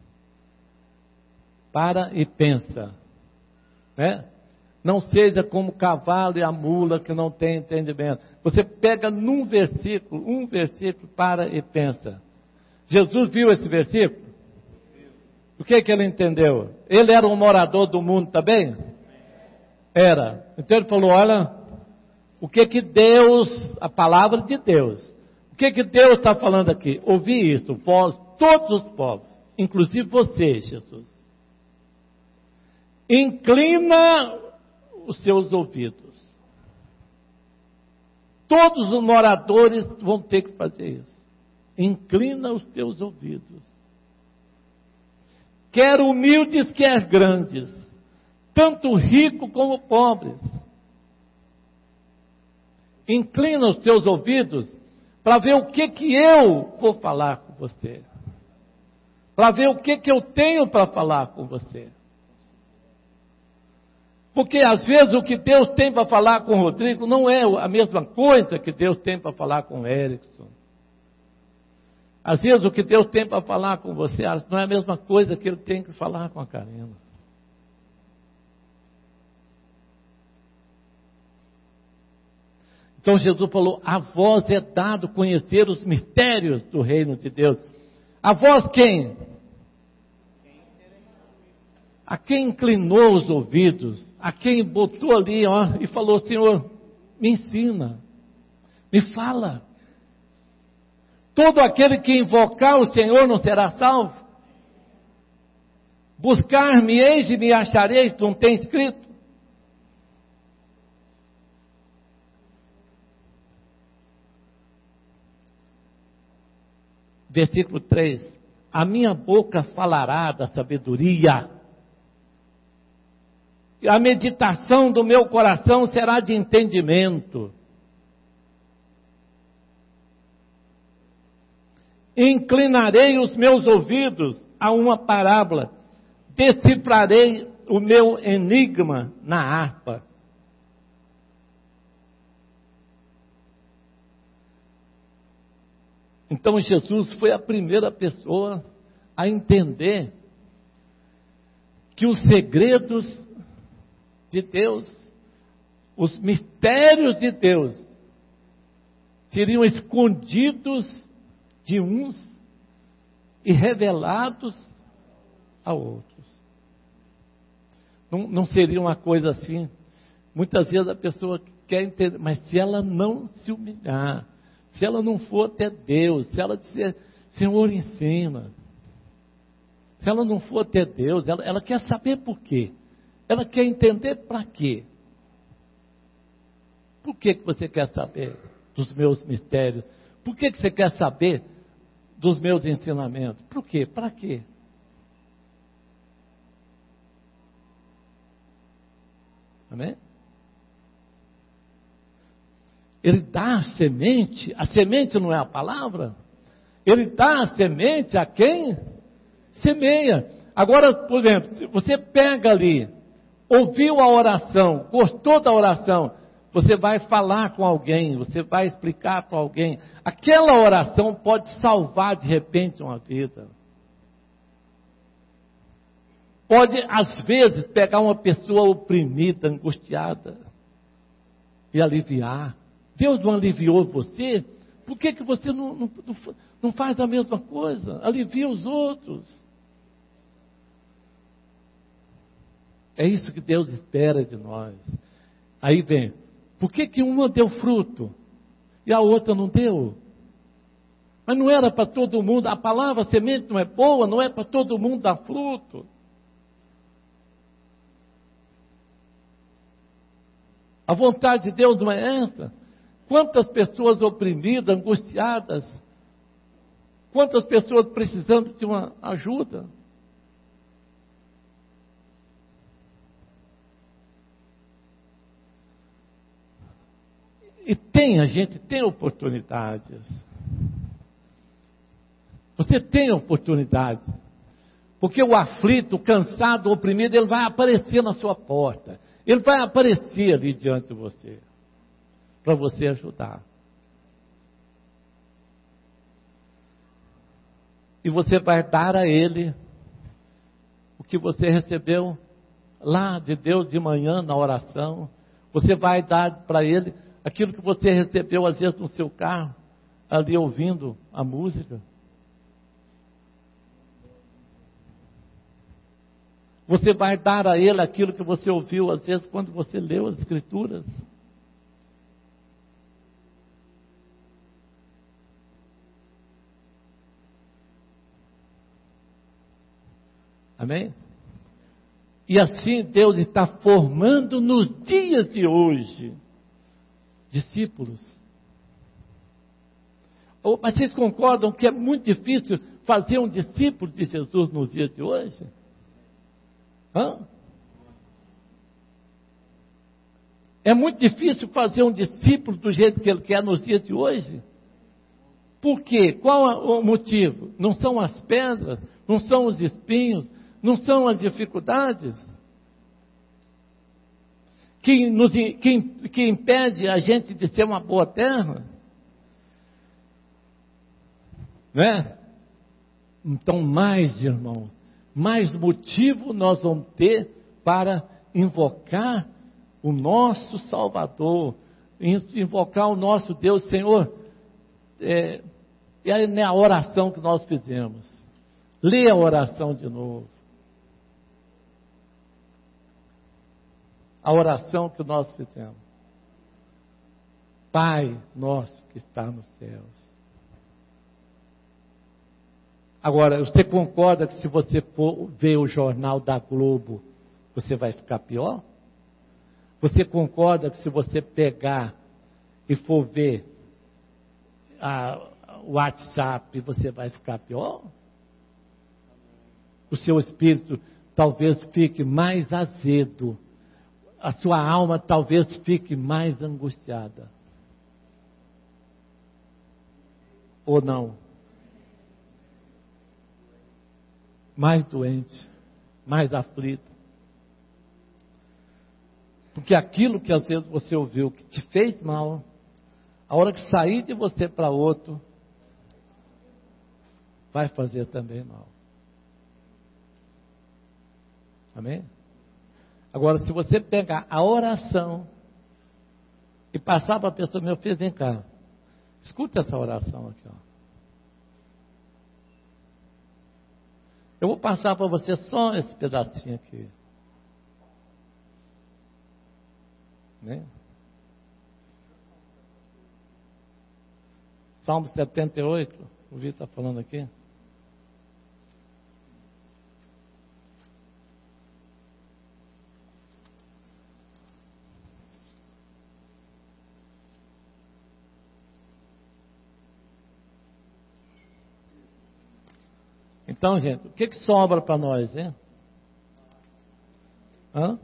Para e pensa. Né? Não seja como o cavalo e a mula que não tem entendimento. Você pega num versículo, um versículo, para e pensa. Jesus viu esse versículo? O que que ele entendeu? Ele era um morador do mundo também? Era. Então ele falou, olha, o que que Deus, a palavra de Deus, o que que Deus está falando aqui? Ouvi isso, vós, todos os povos, inclusive você, Jesus. Inclina os seus ouvidos. Todos os moradores vão ter que fazer isso. Inclina os teus ouvidos. Quer humildes, quer grandes, tanto ricos como pobres. Inclina os teus ouvidos para ver o que que eu vou falar com você. Para ver o que que eu tenho para falar com você. Porque às vezes o que Deus tem para falar com o Rodrigo não é a mesma coisa que Deus tem para falar com o Erickson. Às vezes o que Deus tem para falar com você não é a mesma coisa que Ele tem que falar com a Karina. Então Jesus falou, a vós é dado conhecer os mistérios do reino de Deus. A voz quem? A quem inclinou os ouvidos, a quem botou ali, ó, e falou: Senhor, me ensina, me fala. Todo aquele que invocar o Senhor não será salvo? Buscar-me-eis e me achareis, não tem escrito? Versículo três: a minha boca falará da sabedoria, e a meditação do meu coração será de entendimento. Inclinarei os meus ouvidos a uma parábola, decifrarei o meu enigma na harpa. Então Jesus foi a primeira pessoa a entender que os segredos de Deus, os mistérios de Deus, seriam escondidos de uns e revelados a outros. Não, não seria uma coisa assim. Muitas vezes a pessoa quer entender, mas se ela não se humilhar, se ela não for até Deus, se ela disser: Senhor, ensina. Se ela não for até Deus, ela, ela quer saber por quê. Ela quer entender para quê. Por que, que você quer saber dos meus mistérios? Por que, que você quer saber dos meus ensinamentos? Por quê? Para quê? Amém? Ele dá a semente, a semente não é a palavra? Ele dá a semente a quem semeia. Agora, por exemplo, se você pega ali, ouviu a oração, gostou da oração, você vai falar com alguém, você vai explicar para alguém. Aquela oração pode salvar de repente uma vida. Pode, às vezes, pegar uma pessoa oprimida, angustiada e aliviar. Deus não aliviou você? Por que, que você não, não, não faz a mesma coisa? Alivia os outros. É isso que Deus espera de nós. Aí vem, por que, que uma deu fruto e a outra não deu? Mas não era para todo mundo. A palavra semente não é boa, não é para todo mundo dar fruto. A vontade de Deus não é essa. Quantas pessoas oprimidas, angustiadas, quantas pessoas precisando de uma ajuda. E tem, a gente tem oportunidades. Você tem oportunidade. Porque o aflito, o cansado, o oprimido, ele vai aparecer na sua porta. Ele vai aparecer ali diante de você. Para você ajudar. E você vai dar a ele o que você recebeu lá de Deus de manhã na oração. Você vai dar para ele aquilo que você recebeu às vezes no seu carro, ali ouvindo a música. Você vai dar a ele aquilo que você ouviu às vezes quando você leu as Escrituras. Amém? E assim Deus está formando nos dias de hoje discípulos. Oh, mas vocês concordam que é muito difícil fazer um discípulo de Jesus nos dias de hoje? Hã? É muito difícil fazer um discípulo do jeito que ele quer nos dias de hoje? Por quê? Qual o motivo? Não são as pedras, não são os espinhos, não são as dificuldades que, nos, que, que impede a gente de ser uma boa terra? Não é? Então, mais, irmão, mais motivo nós vamos ter para invocar o nosso Salvador, invocar o nosso Deus. Senhor, é, E aí, na oração que nós fizemos, lê a oração de novo. A oração que nós fizemos. Pai nosso que está nos céus. Agora, você concorda que se você for ver o jornal da Globo, você vai ficar pior? Você concorda que se você pegar e for ver a, o WhatsApp, você vai ficar pior? O seu espírito talvez fique mais azedo. A sua alma talvez fique mais angustiada. Ou não? Mais doente, mais aflito. Porque aquilo que às vezes você ouviu que te fez mal, a hora que sair de você para outro, vai fazer também mal. Amém? Agora, se você pegar a oração e passar para a pessoa, meu filho, vem cá, escuta essa oração aqui, ó. Eu vou passar para você só esse pedacinho aqui. Né? Salmo setenta e oito, o Vitor está falando aqui. Então, gente, o que, que sobra para nós, hein? Hã?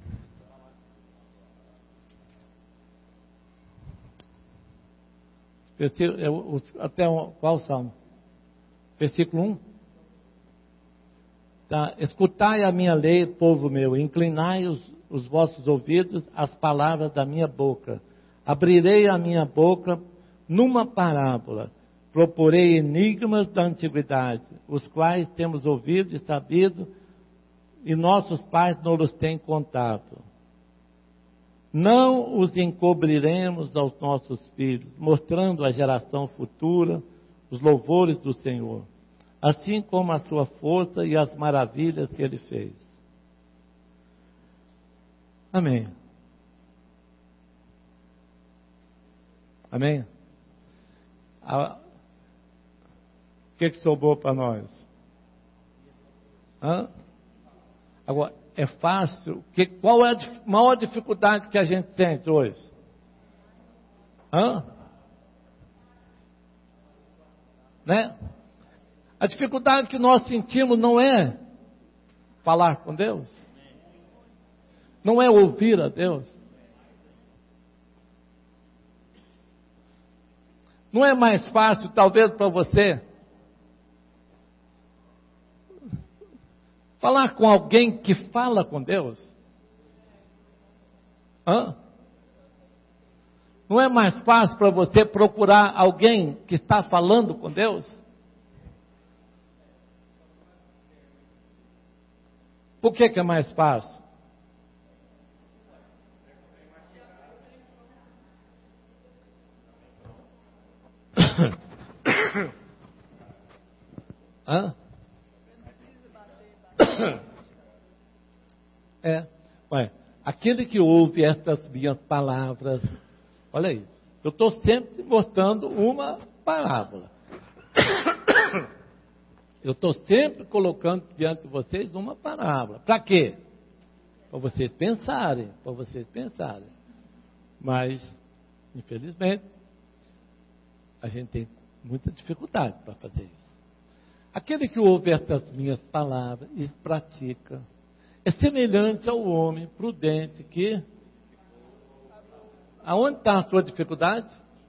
Até qual salmo? Versículo um? Tá. Escutai a minha lei, povo meu, inclinai os, os vossos ouvidos às palavras da minha boca. Abrirei a minha boca numa parábola. Proporei enigmas da antiguidade, os quais temos ouvido e sabido, e nossos pais não os têm contado. Não os encobriremos aos nossos filhos, mostrando à geração futura os louvores do Senhor, assim como a sua força e as maravilhas que Ele fez. Amém. Amém? A, O que, que sobrou para nós? Hã? Agora, é fácil? Que, qual é a maior dificuldade que a gente sente hoje? Hã? Né? A dificuldade que nós sentimos não é falar com Deus. Não é ouvir a Deus. Não é mais fácil, talvez, para você falar com alguém que fala com Deus? Hã? Não é mais fácil para você procurar alguém que está falando com Deus? Por que que é mais fácil? Hã? É, ué, aquele que ouve estas minhas palavras, olha aí, eu estou sempre mostrando uma parábola. Eu estou sempre colocando diante de vocês uma parábola. Para quê? Para vocês pensarem, para vocês pensarem. Mas, infelizmente, a gente tem muita dificuldade para fazer isso. Aquele que ouve estas minhas palavras e pratica, é semelhante ao homem prudente que... Aonde está a sua dificuldade?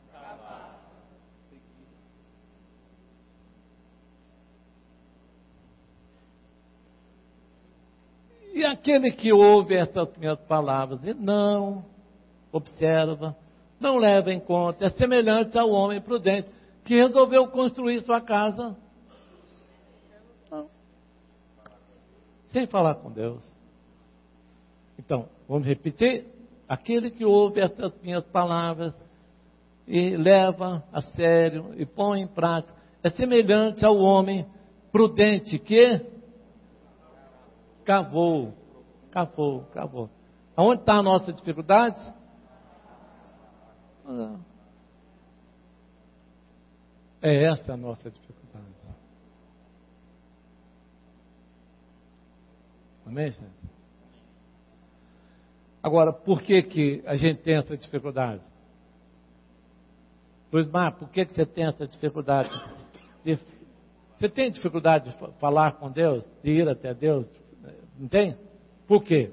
E aquele que ouve estas minhas palavras e não observa, não leva em conta, é semelhante ao homem prudente que resolveu construir sua casa sem falar com Deus. Então, vamos repetir? Aquele que ouve essas minhas palavras e leva a sério e põe em prática, é semelhante ao homem prudente que cavou, cavou, cavou. Aonde está a nossa dificuldade? É essa a nossa dificuldade. Amém, gente? Agora, por que, que a gente tem essa dificuldade? Luiz Mar, por que, que você tem essa dificuldade? De, você tem dificuldade de falar com Deus? De ir até Deus? Não tem? Por quê?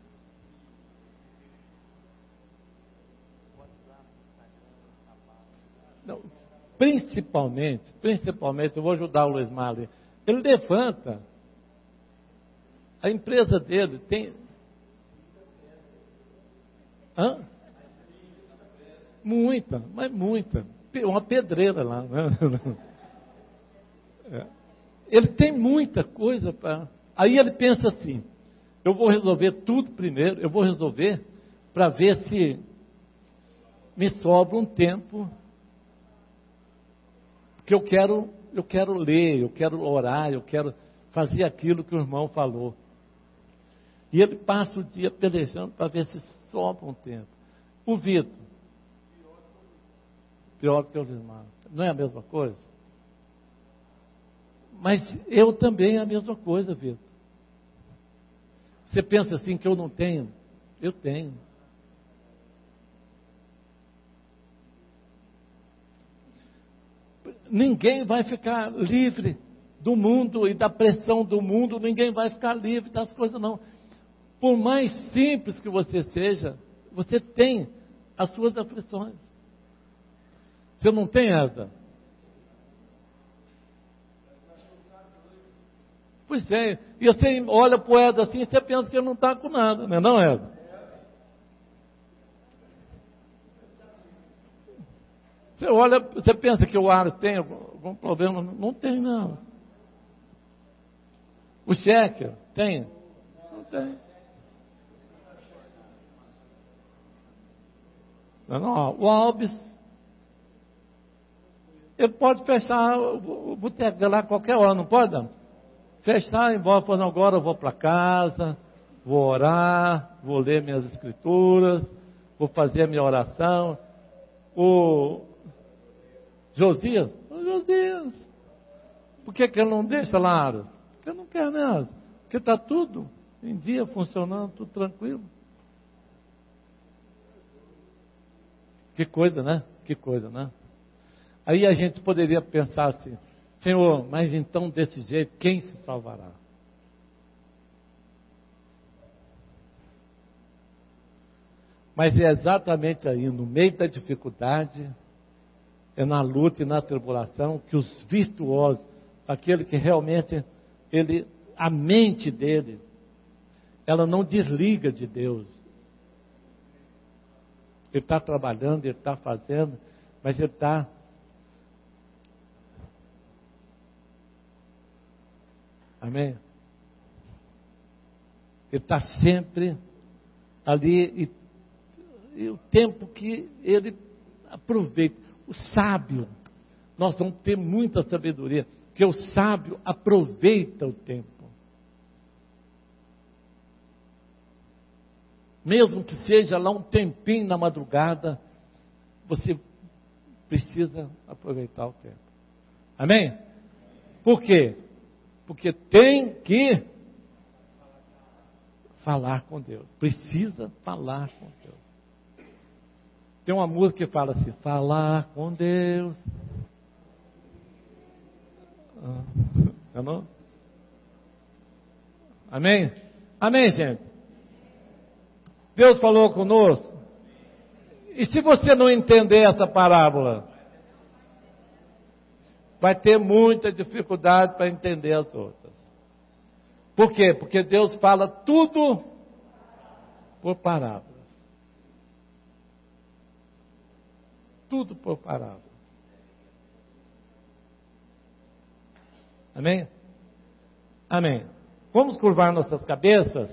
Não, principalmente, principalmente, eu vou ajudar o Luiz Mar ali. Ele levanta. A empresa dele tem... Hã? Muita, mas muita. Uma pedreira lá. Né? Ele tem muita coisa para... Aí ele pensa assim, eu vou resolver tudo primeiro, eu vou resolver para ver se me sobra um tempo que eu quero, eu quero ler, eu quero orar, eu quero fazer aquilo que o irmão falou. E ele passa o dia pelejando para ver se sobra um tempo. O Vitor, pior que o irmão, não é a mesma coisa? Mas eu também é a mesma coisa, Vitor. Você pensa assim que eu não tenho? Eu tenho. Ninguém vai ficar livre do mundo e da pressão do mundo, ninguém vai ficar livre das coisas, não. Por mais simples que você seja, você tem as suas aflições. Você não tem, Eda? Pois é, e você olha para o Eda assim e você pensa que ele não está com nada, não é não, Eda? Você olha, você pensa que o Aros tem algum, algum problema? Não tem, não. O Cheque tem? Não tem. Não, não, o Alves, ele pode fechar o boteco lá a qualquer hora, não pode, não? Fechar, embora, falando, agora eu vou para casa, vou orar, vou ler minhas escrituras, vou fazer a minha oração. O Josias, o Josias, por que, que ele não deixa lá, Aras? Porque ele não quer mesmo, porque está tudo em dia funcionando, tudo tranquilo. Que coisa, né? Que coisa, né? Aí a gente poderia pensar assim, Senhor, mas então desse jeito, quem se salvará? Mas é exatamente aí, no meio da dificuldade, é na luta e na tribulação, que os virtuosos, aquele que realmente, ele, a mente dele, ela não desliga de Deus. Ele está trabalhando, ele está fazendo, mas ele está... Amém? Ele está sempre ali, e, e o tempo que ele aproveita. O sábio, nós vamos ter muita sabedoria, porque o sábio aproveita o tempo. Mesmo que seja lá um tempinho na madrugada, você precisa aproveitar o tempo. Amém? Por quê? Porque tem que falar com Deus. Precisa falar com Deus. Tem uma música que fala assim, falar com Deus. Ah, não? Amém? Amém, gente? Deus falou conosco. E se você não entender essa parábola, vai ter muita dificuldade para entender as outras. Por quê? Porque Deus fala tudo por parábolas. Tudo por parábolas. Amém? Amém. Vamos curvar nossas cabeças?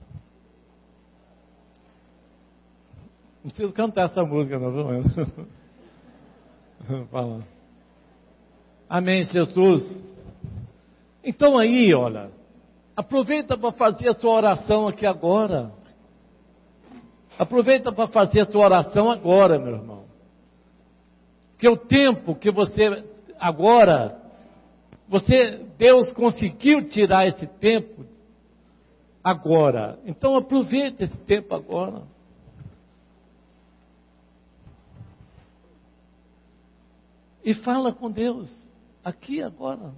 Não preciso cantar essa música, não, viu? Fala. Amém, Jesus. Então aí, olha, aproveita para fazer a sua oração aqui agora. Aproveita para fazer a sua oração agora, meu irmão. Porque o tempo que você agora, você, Deus conseguiu tirar esse tempo agora. Então aproveita esse tempo agora. E fala com Deus, aqui agora.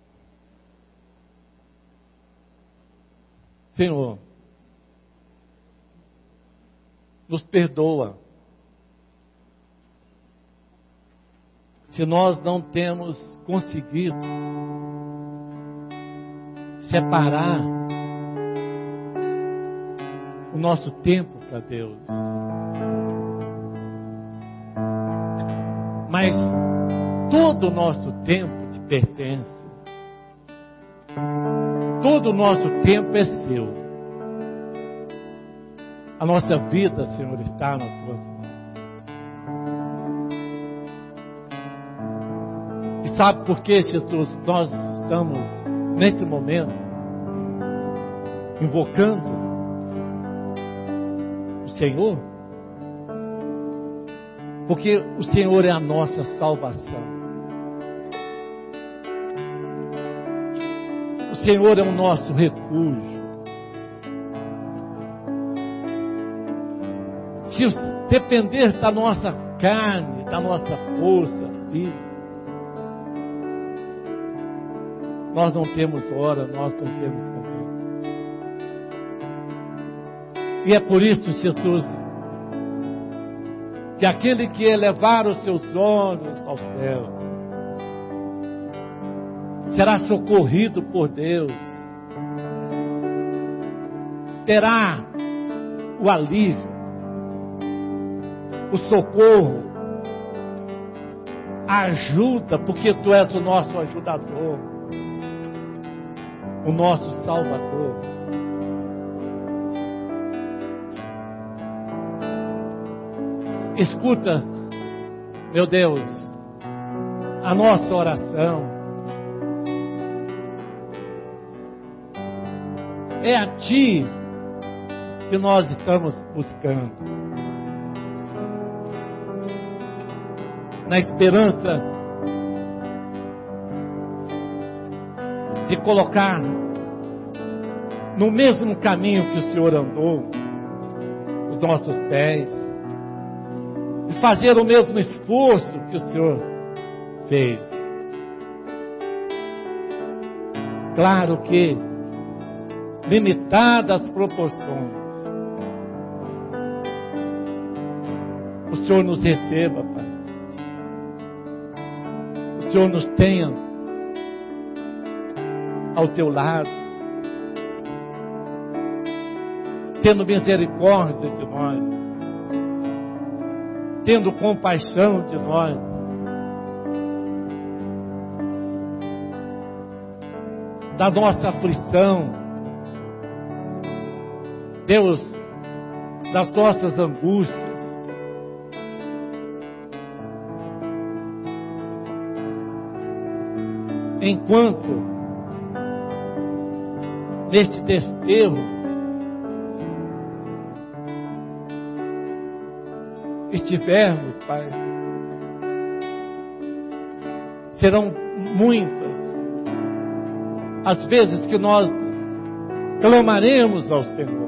Senhor, nos perdoa. Se nós não temos conseguido separar o nosso tempo para Deus. Mas todo o nosso tempo te pertence. Todo o nosso tempo é seu. A nossa vida, Senhor, está nas tuas mãos. E sabe por que, Jesus, nós estamos nesse momento invocando o Senhor? Porque o Senhor é a nossa salvação. O Senhor é o nosso refúgio. Se depender da nossa carne, da nossa força física, nós não temos hora, nós não temos momento. E é por isso, Jesus, que aquele que elevar os seus olhos ao céu será socorrido por Deus, terá o alívio, o socorro, a ajuda, porque Tu és o nosso ajudador, o nosso Salvador. Escuta, meu Deus, a nossa oração. É a Ti que nós estamos buscando. Na esperança de colocar no mesmo caminho que o Senhor andou, os nossos pés, e fazer o mesmo esforço que o Senhor fez. Claro que limitadas proporções. O Senhor nos receba, Pai. O Senhor nos tenha ao Teu lado, tendo misericórdia de nós, tendo compaixão de nós. Da nossa aflição, Deus, das nossas angústias. Enquanto neste desterro estivermos, Pai, serão muitas as vezes que nós clamaremos ao Senhor.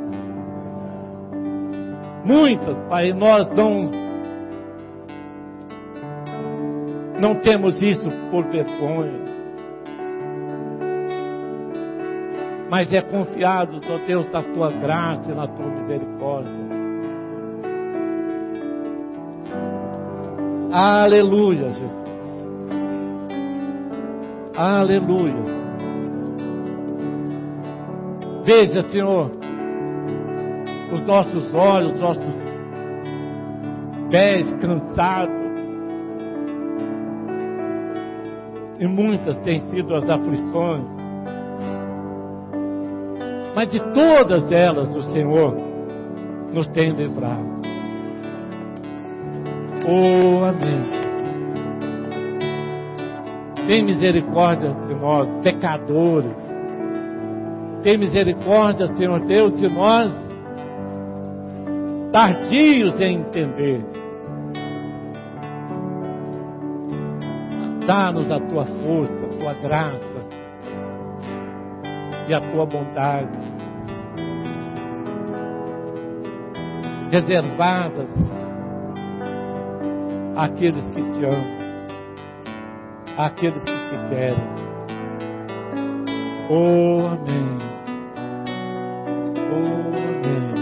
Muitas, Pai, nós não não temos isso por vergonha, mas é confiado, ó Deus, na Tua graça e na Tua misericórdia. Aleluia, Jesus. Aleluia, Senhor. Veja, Senhor, os nossos olhos, os nossos pés cansados. E muitas têm sido as aflições. Mas de todas elas o Senhor nos tem livrado. Oh, amém. Tem misericórdia de nós, pecadores. Tem misericórdia, Senhor Deus, de nós, tardios em entender. Dá-nos a tua força, a tua graça e a tua bondade, reservadas àqueles que te amam, àqueles que te querem. Oh, amém. Oh, amém.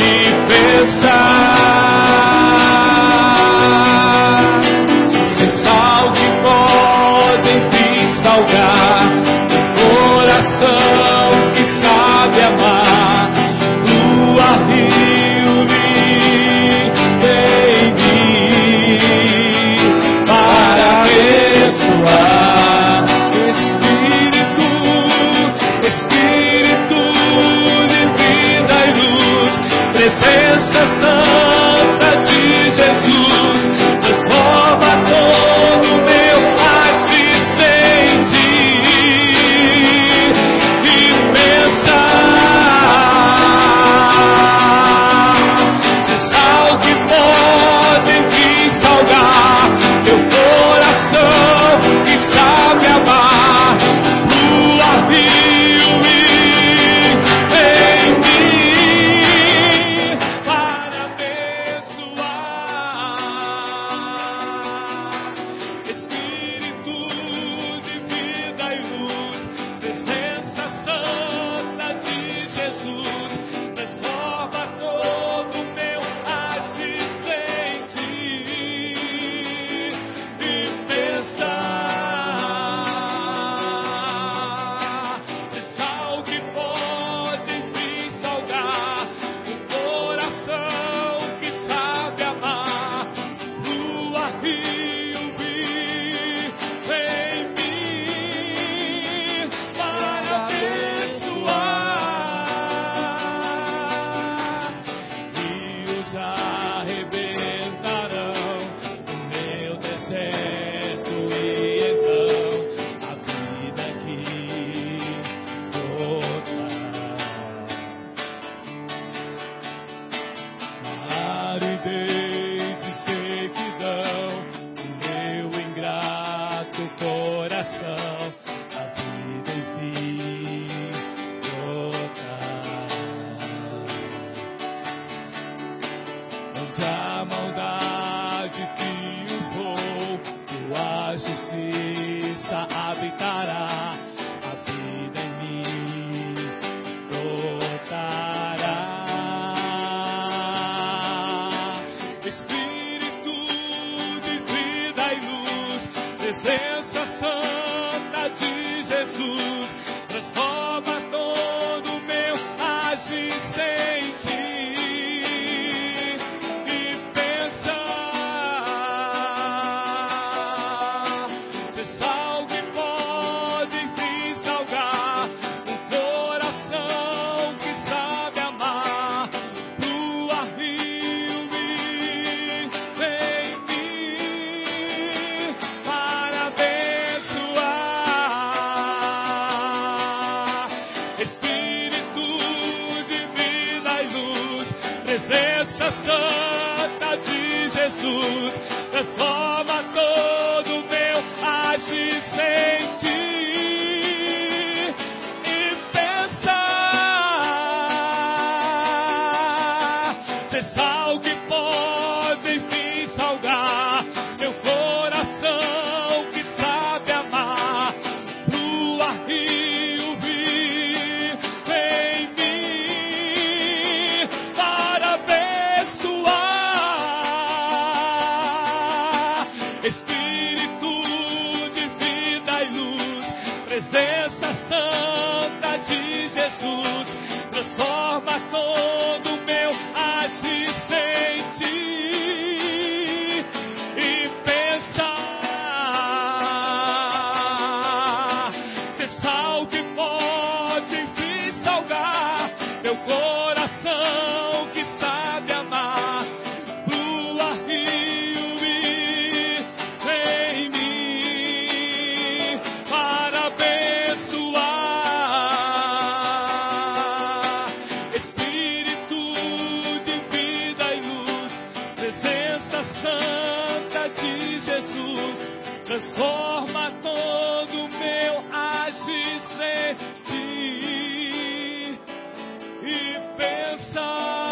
Ser presença santa de Jesus transforma todo o meu agir sem ti. E pensa, se sal que pode enfim salgar meu coração que sabe amar, lua, rio e em mim para abençoar. Espírito de vida e luz, presença santa de Jesus transforma todo o meu agir sem ti. E pensa, se sal que pode enfim salgar o coração que sabe amar, lua, rio, em mim para abençoar. Rios arrebentarão no meu deserto e então a vida aqui brotará. Aridez e sequidão no meu ingrato coração, a vida enfim brotará. Onde a maldade triunfou, tua justiça habitará, a vida em mim brotará. Espírito de vida e luz, presença santa de Jesus transforma todo o meu agir sem ti. E pensa, se sal que pode enfim salgar um coração que sabe amar, lua, rio e em mim para abençoar. Espírito de vida e luz, presença santa de Jesus transforma todo o meu agir sem ti. E pensa, se sal que pode enfim salgar meu coração que sabe amar, lua, rio, em mim para abençoar. Espírito de vida e luz, presença santa de Jesus transforma todo o meu agir sem ti. E pensa, se sal que pode enfim salgar meu coração que sabe amar, lua, rio e em mim para abençoar. Espírito de vida e luz, presença santa de Jesus transforma todo o meu agir sem ti. E pensa,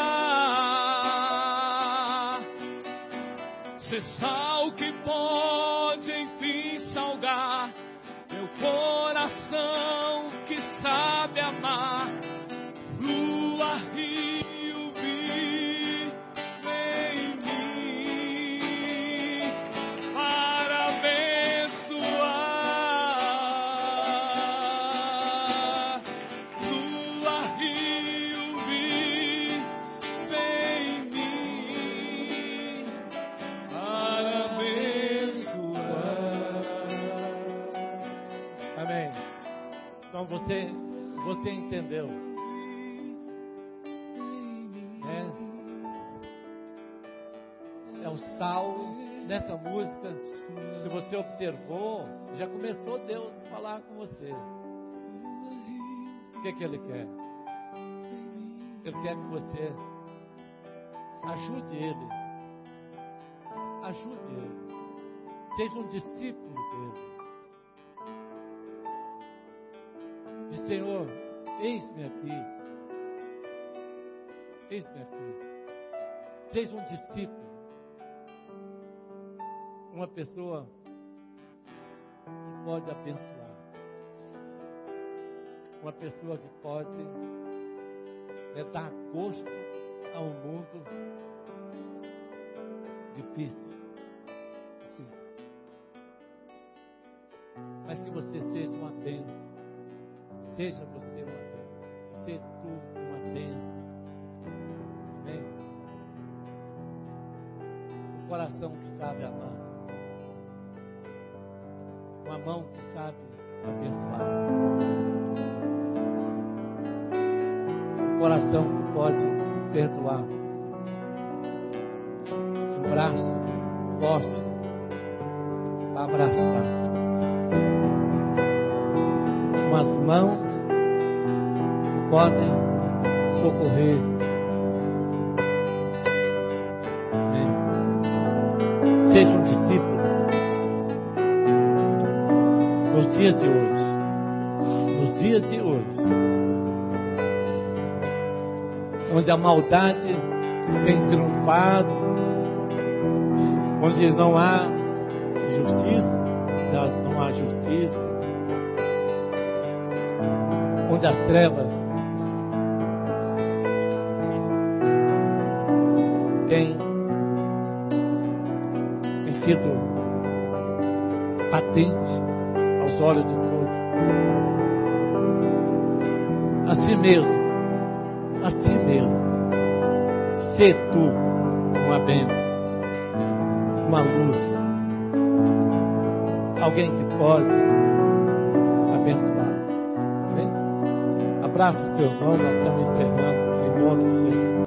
se sal que pode enfim salgar meu coração que sabe amar, lua, rio, em mim para abençoar. Lua, rio, em mim para abençoar. Amém. Então você, você entendeu, né? o sal nessa música, se você observou, já começou Deus a falar com você. O que, que Ele quer? Ele quer que você ajude Ele. Ajude Ele. Seja um discípulo dele. Diz, Senhor, eis-me aqui. Eis-me aqui. Seja um discípulo. Uma pessoa que pode abençoar. Uma pessoa que pode é, dar gosto a um mundo difícil. difícil. Mas que você seja uma bênção. Seja você uma bênção. Seja tu uma bênção. Amém? Um coração que sabe amar. Uma mão que sabe abençoar. Um coração que pode perdoar. Um braço forte para abraçar. Umas mãos que podem socorrer. Amém? Seja um discípulo. Nos dias de hoje, nos dias de hoje, onde a maldade tem triunfado, onde não há justiça, não há justiça, onde as trevas têm, têm sido patente aos olhos de todos. Assim mesmo, assim mesmo, sê tu uma bênção, uma luz, alguém que pode abençoar. Amém? Abraça o teu irmão, nós estamos encerrando em nome de Jesus.